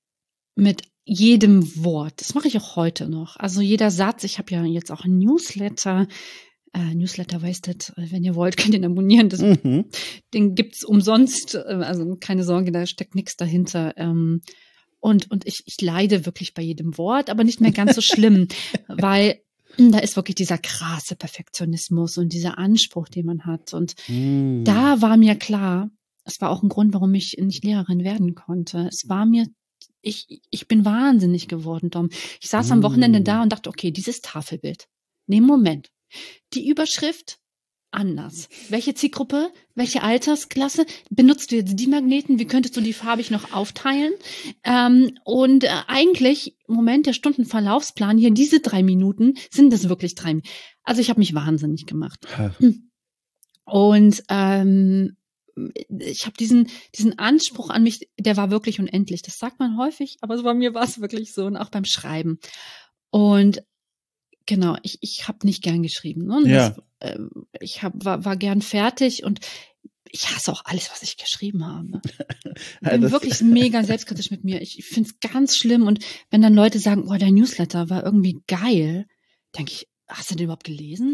Speaker 2: mit jedem Wort. Das mache ich auch heute noch. Also jeder Satz. Ich habe ja jetzt auch ein Newsletter. Äh, Newsletter Wasted, wenn ihr wollt, könnt ihr ihn abonnieren. Das,
Speaker 1: mhm.
Speaker 2: Den gibt's umsonst. Also keine Sorge, da steckt nichts dahinter. Ähm, Und, und ich, ich leide wirklich bei jedem Wort, aber nicht mehr ganz so schlimm, weil da ist wirklich dieser krasse Perfektionismus und dieser Anspruch, den man hat. Und
Speaker 1: mm.
Speaker 2: da war mir klar, es war auch ein Grund, warum ich nicht Lehrerin werden konnte. Es war mir, ich, ich bin wahnsinnig geworden, Dom. Ich saß mm. am Wochenende da und dachte, okay, dieses Tafelbild. Nee, Moment. Die Überschrift anders. Welche Zielgruppe, welche Altersklasse? Benutzt du jetzt die Magneten? Wie könntest du die farbig noch aufteilen? Ähm, und äh, eigentlich, Moment, der Stundenverlaufsplan hier, diese drei Minuten, sind das wirklich drei Minuten? Also ich habe mich wahnsinnig gemacht. Hm. Und ähm, ich habe diesen diesen Anspruch an mich, der war wirklich unendlich. Das sagt man häufig, aber bei mir war es wirklich so und auch beim Schreiben. Und genau, ich ich habe nicht gern geschrieben. Ne? Und
Speaker 1: Ja.
Speaker 2: das, äh, ich hab, war, war gern fertig und ich hasse auch alles, was ich geschrieben habe. Ich bin
Speaker 1: Das-
Speaker 2: wirklich mega selbstkritisch mit mir. Ich finde es ganz schlimm. Und wenn dann Leute sagen, oh, dein Newsletter war irgendwie geil, denke ich, hast du den überhaupt gelesen?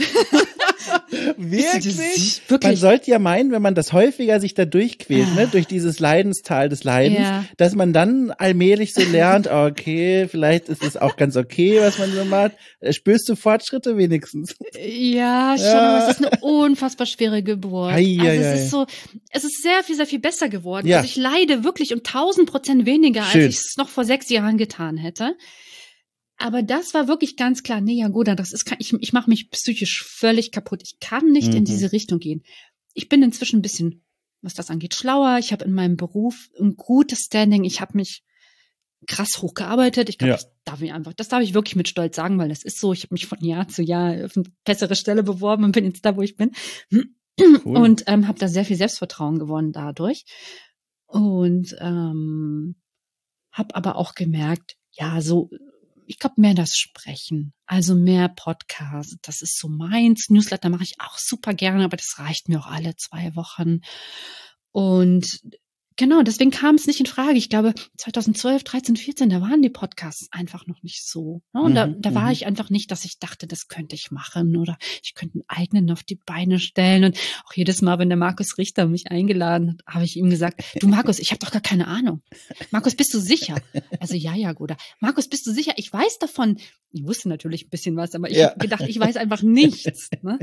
Speaker 1: Wirklich?
Speaker 2: Wirklich?
Speaker 1: Man sollte ja meinen, wenn man das häufiger sich da durchquält,
Speaker 2: Ah.
Speaker 1: ne, durch dieses Leidenstal des Leidens,
Speaker 2: Ja.
Speaker 1: dass man dann allmählich so lernt, okay, vielleicht ist es auch ganz okay, was man so macht. Spürst du Fortschritte wenigstens?
Speaker 2: Ja, schon,
Speaker 1: Ja.
Speaker 2: aber es ist eine unfassbar schwere Geburt.
Speaker 1: Hei,
Speaker 2: also
Speaker 1: hei,
Speaker 2: es
Speaker 1: hei.
Speaker 2: ist so, es ist sehr viel, sehr viel besser geworden.
Speaker 1: Ja.
Speaker 2: Also ich leide wirklich um tausend Prozent weniger,
Speaker 1: Schön.
Speaker 2: als ich es noch vor sechs Jahren getan hätte. Aber das war wirklich ganz klar, nee, ja gut, das ist, ich, ich mache mich psychisch völlig kaputt. Ich kann nicht
Speaker 1: Mhm.
Speaker 2: in diese Richtung gehen. Ich bin inzwischen ein bisschen, was das angeht, schlauer. Ich habe in meinem Beruf ein gutes Standing. Ich habe mich krass hochgearbeitet. Ich glaube,
Speaker 1: Ja.
Speaker 2: das darf ich einfach, das darf ich wirklich mit Stolz sagen, weil das ist so. Ich habe mich von Jahr zu Jahr auf eine bessere Stelle beworben und bin jetzt da, wo ich bin.
Speaker 1: Cool.
Speaker 2: Und ähm, habe da sehr viel Selbstvertrauen gewonnen dadurch. Und ähm, habe aber auch gemerkt, ja, so, ich glaube, mehr das Sprechen, also mehr Podcast, das ist so meins. Newsletter mache ich auch super gerne, aber das reicht mir auch alle zwei Wochen. Und genau, deswegen kam es nicht in Frage. Ich glaube, zweitausendzwölf, dreizehn, vierzehn, da waren die Podcasts einfach noch nicht so. Ne? Und da,
Speaker 1: Mhm,
Speaker 2: da war
Speaker 1: mhm.
Speaker 2: ich einfach nicht, dass ich dachte, das könnte ich machen oder ich könnte einen eigenen auf die Beine stellen. Und auch jedes Mal, wenn der Markus Richter mich eingeladen hat, habe ich ihm gesagt, du Markus, ich habe doch gar keine Ahnung. Markus, bist du sicher? Also ja, ja, Goda. Markus, bist du sicher? Ich weiß davon. Ich wusste natürlich ein bisschen was, aber ich
Speaker 1: Ja.
Speaker 2: habe gedacht, ich weiß einfach nichts. Ne?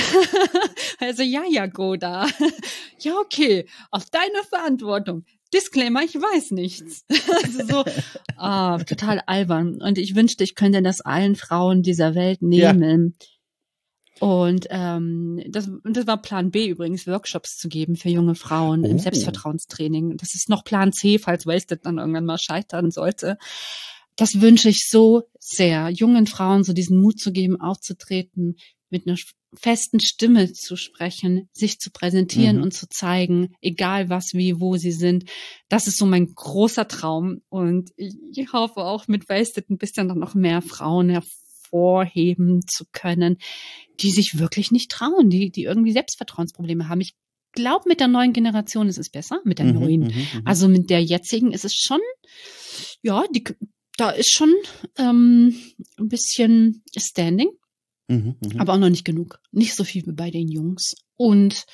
Speaker 2: Also ja, ja, Goda. Ja, okay, auf deine Verantwortung. Disclaimer, ich weiß nichts. Also so, ah, total albern. Und ich wünschte, ich könnte das allen Frauen dieser Welt nehmen. Ja. Und ähm, das, das war Plan B übrigens, Workshops zu geben für junge Frauen
Speaker 1: Oh.
Speaker 2: im Selbstvertrauenstraining. Das ist noch Plan C, falls Wasted dann irgendwann mal scheitern sollte. Das wünsche ich so sehr, jungen Frauen so diesen Mut zu geben, aufzutreten, mit einer festen Stimme zu sprechen, sich zu präsentieren
Speaker 1: Mhm.
Speaker 2: und zu zeigen, egal was, wie, wo sie sind. Das ist so mein großer Traum. Und ich, ich hoffe auch mit Wasted ein bisschen noch mehr Frauen hervorheben zu können, die sich wirklich nicht trauen, die, die irgendwie Selbstvertrauensprobleme haben. Ich glaube, mit der neuen Generation ist es besser, mit der
Speaker 1: Mhm,
Speaker 2: neuen.
Speaker 1: mhm, mhm.
Speaker 2: Also mit der jetzigen ist es schon, ja, die, da ist schon ähm, ein bisschen Standing,
Speaker 1: Mhm, mhm.
Speaker 2: aber auch noch nicht genug. Nicht so viel wie bei den Jungs. Und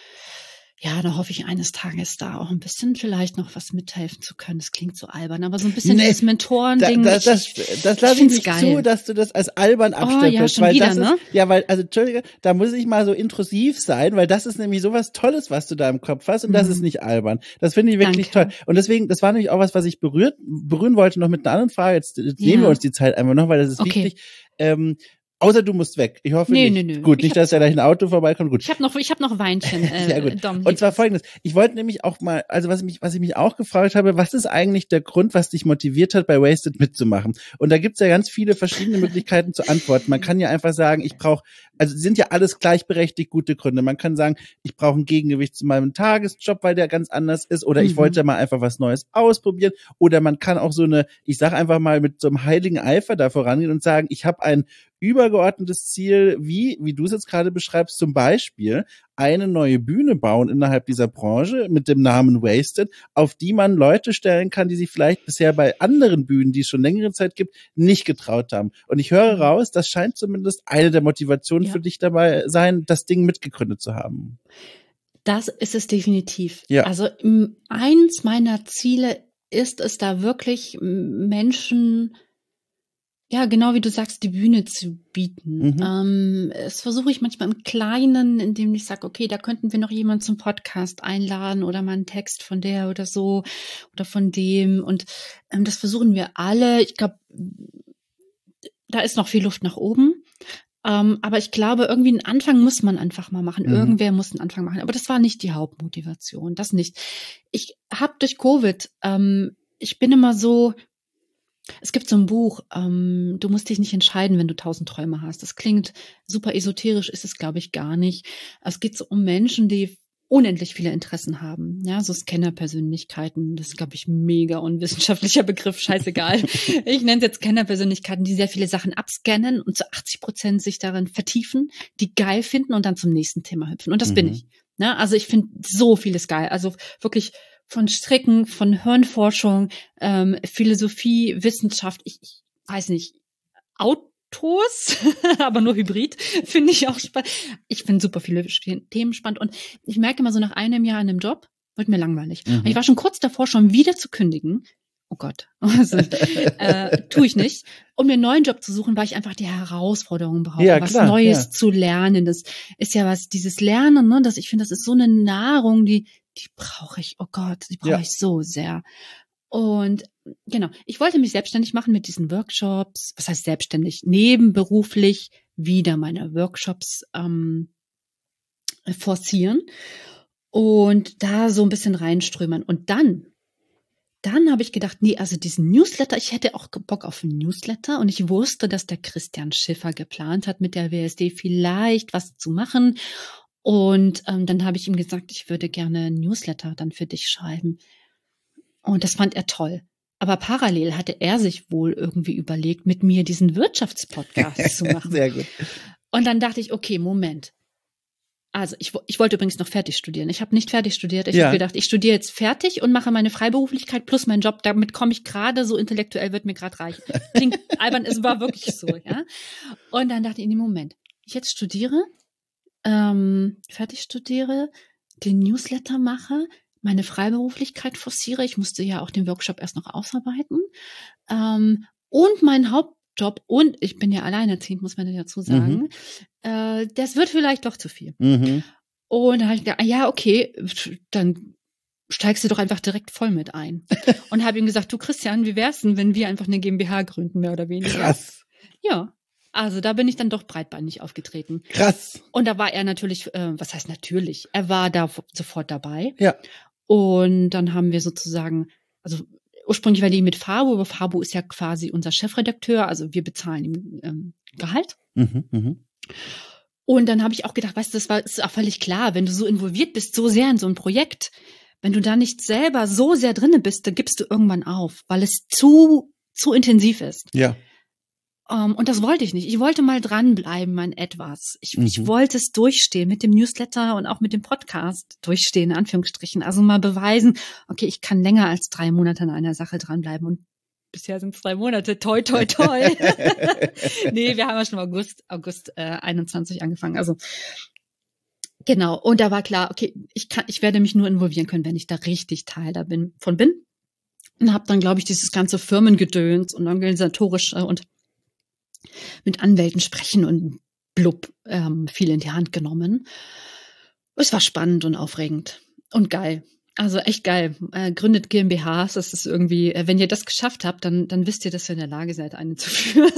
Speaker 2: ja, da hoffe ich eines Tages da auch ein bisschen vielleicht noch was mithelfen zu können. Das klingt so albern, aber so ein bisschen
Speaker 1: Nee,
Speaker 2: dieses
Speaker 1: Da,
Speaker 2: Mentoren-Ding.
Speaker 1: das das,
Speaker 2: ich,
Speaker 1: das lasse ich
Speaker 2: find's
Speaker 1: nicht
Speaker 2: geil.
Speaker 1: zu, dass du das als albern abstempelst.
Speaker 2: ja, schon
Speaker 1: weil
Speaker 2: wieder,
Speaker 1: das
Speaker 2: ne?
Speaker 1: ist, ja, weil, also Entschuldige, da muss ich mal so intrusiv sein, weil das ist nämlich sowas Tolles, was du da im Kopf hast und das
Speaker 2: Mhm.
Speaker 1: ist nicht albern. Das finde ich wirklich
Speaker 2: Danke.
Speaker 1: toll. Und deswegen, das war nämlich auch was, was ich berührt, berühren wollte noch mit einer anderen Frage. Jetzt, jetzt
Speaker 2: Ja.
Speaker 1: nehmen wir uns die Zeit einfach noch, weil das ist
Speaker 2: Okay.
Speaker 1: wichtig. Ähm, Außer du musst weg. Ich hoffe
Speaker 2: Nee,
Speaker 1: nicht.
Speaker 2: nee, nee.
Speaker 1: Gut,
Speaker 2: Ich
Speaker 1: nicht,
Speaker 2: hab
Speaker 1: dass ja gleich ein Auto vorbeikommt. Gut.
Speaker 2: Ich habe noch, ich hab noch Weinchen. Äh,
Speaker 1: Sehr gut.
Speaker 2: Dom,
Speaker 1: Und zwar folgendes. Ich wollte nämlich auch mal, also was ich mich, was ich mich auch gefragt habe, was ist eigentlich der Grund, was dich motiviert hat, bei Wasted mitzumachen? Und da gibt's ja ganz viele verschiedene Möglichkeiten zu antworten. Man kann ja einfach sagen, ich brauche, also sind ja alles gleichberechtigt gute Gründe. Man kann sagen, ich brauche ein Gegengewicht zu meinem Tagesjob, weil der ganz anders ist, oder ich
Speaker 2: Mhm.
Speaker 1: wollte mal einfach was Neues ausprobieren, oder man kann auch so eine, ich sage einfach mal mit so einem heiligen Eifer da vorangehen und sagen, ich habe ein übergeordnetes Ziel, wie, wie du es jetzt gerade beschreibst, zum Beispiel eine neue Bühne bauen innerhalb dieser Branche mit dem Namen Wasted, auf die man Leute stellen kann, die sich vielleicht bisher bei anderen Bühnen, die es schon längere Zeit gibt, nicht getraut haben. Und ich höre raus, das scheint zumindest eine der Motivationen
Speaker 2: Ja.
Speaker 1: für dich dabei sein, das Ding mitgegründet zu haben.
Speaker 2: Das ist es definitiv.
Speaker 1: Ja.
Speaker 2: Also m, eins meiner Ziele ist es da wirklich m, Menschen, ja, genau wie du sagst, die Bühne zu bieten.
Speaker 1: Mhm.
Speaker 2: Ähm, das versuche ich manchmal im Kleinen, indem ich sage, okay, da könnten wir noch jemanden zum Podcast einladen oder mal einen Text von der oder so oder von dem. Und ähm, das versuchen wir alle. Ich glaube, da ist noch viel Luft nach oben. Ähm, aber ich glaube, irgendwie einen Anfang muss man einfach mal machen.
Speaker 1: Mhm.
Speaker 2: Irgendwer muss einen Anfang machen. Aber das war nicht die Hauptmotivation. Das nicht. Ich habe durch Covid, ähm, ich bin immer so, es gibt so ein Buch, ähm, du musst dich nicht entscheiden, wenn du tausend Träume hast. Das klingt super esoterisch, ist es, glaube ich, gar nicht. Es geht so um Menschen, die unendlich viele Interessen haben. Ja, so Scanner-Persönlichkeiten, das ist, glaube ich, mega unwissenschaftlicher Begriff, scheißegal. Ich nenne es jetzt Scanner-Persönlichkeiten, die sehr viele Sachen abscannen und zu achtzig Prozent sich darin vertiefen, die geil finden und dann zum nächsten Thema hüpfen. Und das mhm. bin ich. Ja, also ich finde so vieles geil. Also wirklich von Stricken, von Hirnforschung, ähm, Philosophie, Wissenschaft, ich, ich weiß nicht, Autos, aber nur Hybrid, finde ich auch spannend. Ich finde super viele Themen spannend und ich merke immer so nach einem Jahr in einem Job, wird mir langweilig. Mhm. Ich war schon kurz davor, schon wieder zu kündigen. Oh Gott, also, äh, tue ich nicht. Um mir einen neuen Job zu suchen, weil ich einfach die Herausforderung brauche, ja, was klar, Neues ja. zu lernen. Das ist ja was, dieses Lernen, ne, das, ich finde, das ist so eine Nahrung, die die brauche ich, oh Gott, die brauche ja. ich so sehr. Und genau, ich wollte mich selbstständig machen mit diesen Workshops. Was heißt selbstständig? Nebenberuflich wieder meine Workshops ähm, forcieren und da so ein bisschen reinströmern. Und dann, dann habe ich gedacht, nee, also diesen Newsletter, ich hätte auch Bock auf einen Newsletter und ich wusste, dass der Christian Schiffer geplant hat, mit der W S D vielleicht was zu machen. Und ähm, dann habe ich ihm gesagt, ich würde gerne ein Newsletter dann für dich schreiben. Und das fand er toll. Aber parallel hatte er sich wohl irgendwie überlegt, mit mir diesen Wirtschaftspodcast zu machen.
Speaker 1: Sehr gut.
Speaker 2: Und dann dachte ich, okay, Moment. Also ich, ich wollte übrigens noch fertig studieren. Ich habe nicht fertig studiert. Ich ja. habe gedacht, ich studiere jetzt fertig und mache meine Freiberuflichkeit plus meinen Job. Damit komme ich gerade, so intellektuell wird mir gerade reichen. Klingt albern, es war wirklich so. Ja. Und dann dachte ich, in dem Moment, ich jetzt studiere, Ähm, fertig studiere, den Newsletter mache, meine Freiberuflichkeit forciere. Ich musste ja auch den Workshop erst noch ausarbeiten. Ähm, und mein Hauptjob, und ich bin ja alleinerziehend, muss man dazu sagen, mhm. äh, das wird vielleicht doch zu viel. Mhm. Und dann habe ich gedacht, ah, ja, okay, dann steigst du doch einfach direkt voll mit ein. Und habe ihm gesagt, du Christian, wie wär's denn, wenn wir einfach eine GmbH gründen, mehr oder weniger?
Speaker 1: Krass.
Speaker 2: Ja. Also da bin ich dann doch breitbeinig aufgetreten.
Speaker 1: Krass.
Speaker 2: Und da war er natürlich, äh, was heißt natürlich, er war da sofort dabei.
Speaker 1: Ja.
Speaker 2: Und dann haben wir sozusagen, also ursprünglich war die mit Fabo, aber Fabo ist ja quasi unser Chefredakteur, also wir bezahlen ihm ähm, Gehalt. Mhm, mh. Und dann habe ich auch gedacht, weißt du, das war ist auch völlig klar, wenn du so involviert bist, so sehr in so ein Projekt, wenn du da nicht selber so sehr drinne bist, dann gibst du irgendwann auf, weil es zu, zu intensiv ist.
Speaker 1: Ja.
Speaker 2: Um, und das wollte ich nicht. Ich wollte mal dranbleiben an etwas. Ich, mhm. ich wollte es durchstehen mit dem Newsletter und auch mit dem Podcast durchstehen, in Anführungsstrichen. Also mal beweisen, okay, ich kann länger als drei Monate an einer Sache dranbleiben. Und bisher sind es drei Monate. Toi, toi, toi. Nee, wir haben ja schon im August, August äh, einundzwanzig angefangen. Also genau. Und da war klar, okay, ich kann, ich werde mich nur involvieren können, wenn ich da richtig Teil da bin, von bin. Und habe dann, glaube ich, dieses ganze Firmengedöns und organisatorische und mit Anwälten sprechen und blub ähm, viel in die Hand genommen. Es war spannend und aufregend und geil. Also echt geil. Äh, gründet GmbHs, das ist irgendwie, äh, wenn ihr das geschafft habt, dann dann wisst ihr, dass ihr in der Lage seid, eine zu führen.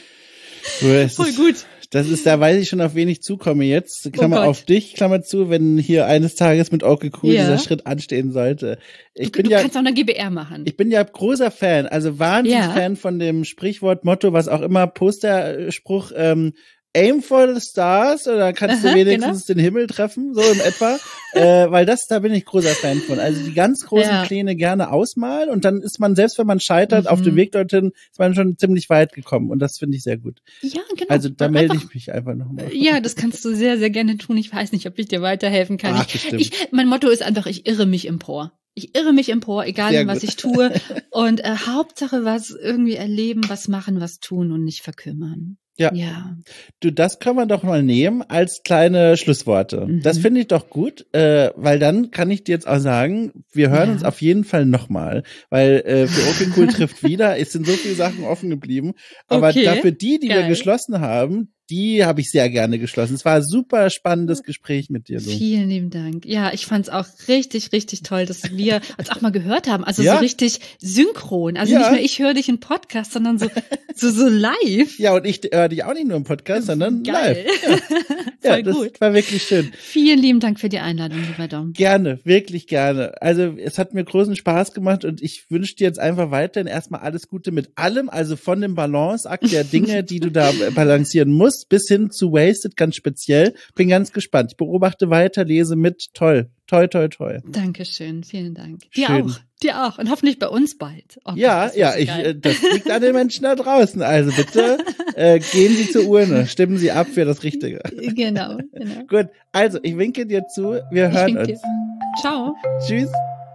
Speaker 1: So, Voll ist, gut. Das ist, da weiß ich schon, auf wen ich zukomme jetzt. Klammer oh auf dich, Klammer zu, wenn hier eines Tages mit Okay Cool ja. dieser Schritt anstehen sollte. Ich
Speaker 2: du
Speaker 1: bin
Speaker 2: du
Speaker 1: ja,
Speaker 2: kannst auch eine G B R machen.
Speaker 1: Ich bin ja großer Fan, also Wahnsinns-Fan ja. von dem Sprichwort, Motto, was auch immer, Posterspruch, ähm, Aim for the Stars, oder kannst Aha, du wenigstens genau. den Himmel treffen, so in etwa, äh, weil das, da bin ich großer Fan von. Also die ganz großen ja. Pläne gerne ausmalen und dann ist man, selbst wenn man scheitert, mhm. auf dem Weg dorthin, ist man schon ziemlich weit gekommen und das finde ich sehr gut.
Speaker 2: Ja, genau.
Speaker 1: Also da melde ich mich einfach nochmal.
Speaker 2: Ja, das kannst du sehr, sehr gerne tun. Ich weiß nicht, ob ich dir weiterhelfen kann.
Speaker 1: Ach,
Speaker 2: ich, ich, mein Motto ist einfach, ich irre mich empor. Ich irre mich empor, egal in was ich tue. Und äh, Hauptsache was irgendwie erleben, was machen, was tun und nicht verkümmern.
Speaker 1: Ja. ja. Du, das kann man doch mal nehmen als kleine Schlussworte. Mhm. Das finde ich doch gut, äh, weil dann kann ich dir jetzt auch sagen, wir hören ja. uns auf jeden Fall nochmal, weil äh, für Okay Cool trifft wieder, es sind so viele Sachen offen geblieben, aber okay. dafür die, die Geil. wir geschlossen haben, die habe ich sehr gerne geschlossen. Es war ein super spannendes Gespräch mit dir. Du.
Speaker 2: Vielen lieben Dank. Ja, ich fand's auch richtig, richtig toll, dass wir uns auch mal gehört haben. Also
Speaker 1: ja.
Speaker 2: so richtig synchron. Also
Speaker 1: ja.
Speaker 2: nicht nur ich höre dich im Podcast, sondern so, so, so live.
Speaker 1: Ja, und ich höre dich auch nicht nur im Podcast, sondern
Speaker 2: Geil.
Speaker 1: live. Ja, ja das
Speaker 2: gut.
Speaker 1: war wirklich schön.
Speaker 2: Vielen lieben Dank für die Einladung, lieber Dom.
Speaker 1: Gerne, wirklich gerne. Also es hat mir großen Spaß gemacht und ich wünsche dir jetzt einfach weiterhin erstmal alles Gute mit allem, also von dem Balanceakt der Dinge, die du da balancieren musst, bis hin zu Wasted ganz speziell. Bin ganz gespannt. Ich beobachte weiter, lese mit. Toll. Toi, toi, toi.
Speaker 2: Dankeschön. Vielen Dank. Dir
Speaker 1: Schön.
Speaker 2: auch. Dir auch. Und hoffentlich bei uns bald.
Speaker 1: Oh, ja, Gott, ja, ich, äh, das liegt an den Menschen da draußen. Also bitte äh, gehen Sie zur Urne. Stimmen Sie ab für das Richtige.
Speaker 2: Genau, genau.
Speaker 1: Gut, also ich winke dir zu. Wir hören uns. Dir.
Speaker 2: Ciao.
Speaker 1: Tschüss.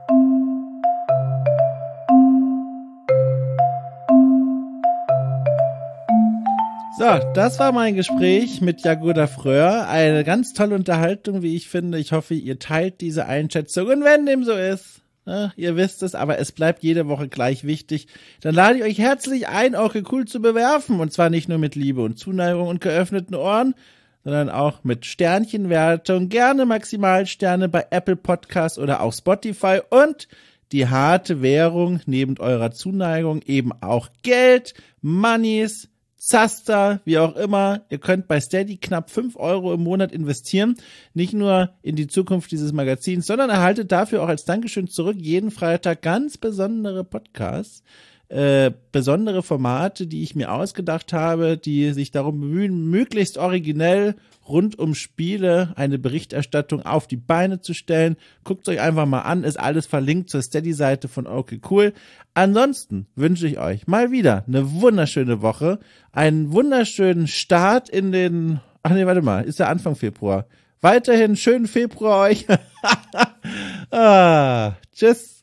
Speaker 1: So, das war mein Gespräch mit Jagoda Fröhr. Eine ganz tolle Unterhaltung, wie ich finde. Ich hoffe, ihr teilt diese Einschätzung. Und wenn dem so ist, ne, ihr wisst es, aber es bleibt jede Woche gleich wichtig, dann lade ich euch herzlich ein, Okay Cool zu bewerfen. Und zwar nicht nur mit Liebe und Zuneigung und geöffneten Ohren, sondern auch mit Sternchenwertung. Gerne Maximalsterne bei Apple Podcasts oder auch Spotify. Und die harte Währung neben eurer Zuneigung eben auch Geld, Moneys, Zaster, wie auch immer. Ihr könnt bei Steady knapp fünf Euro im Monat investieren. Nicht nur in die Zukunft dieses Magazins, sondern erhaltet dafür auch als Dankeschön zurück jeden Freitag ganz besondere Podcasts. Äh, besondere Formate, die ich mir ausgedacht habe, die sich darum bemühen, möglichst originell rund um Spiele eine Berichterstattung auf die Beine zu stellen. Guckt euch einfach mal an, ist alles verlinkt zur Steady-Seite von Okay Cool. Ansonsten wünsche ich euch mal wieder eine wunderschöne Woche, einen wunderschönen Start in den, ach nee, warte mal, ist ja Anfang Februar. Weiterhin schönen Februar euch. ah, tschüss.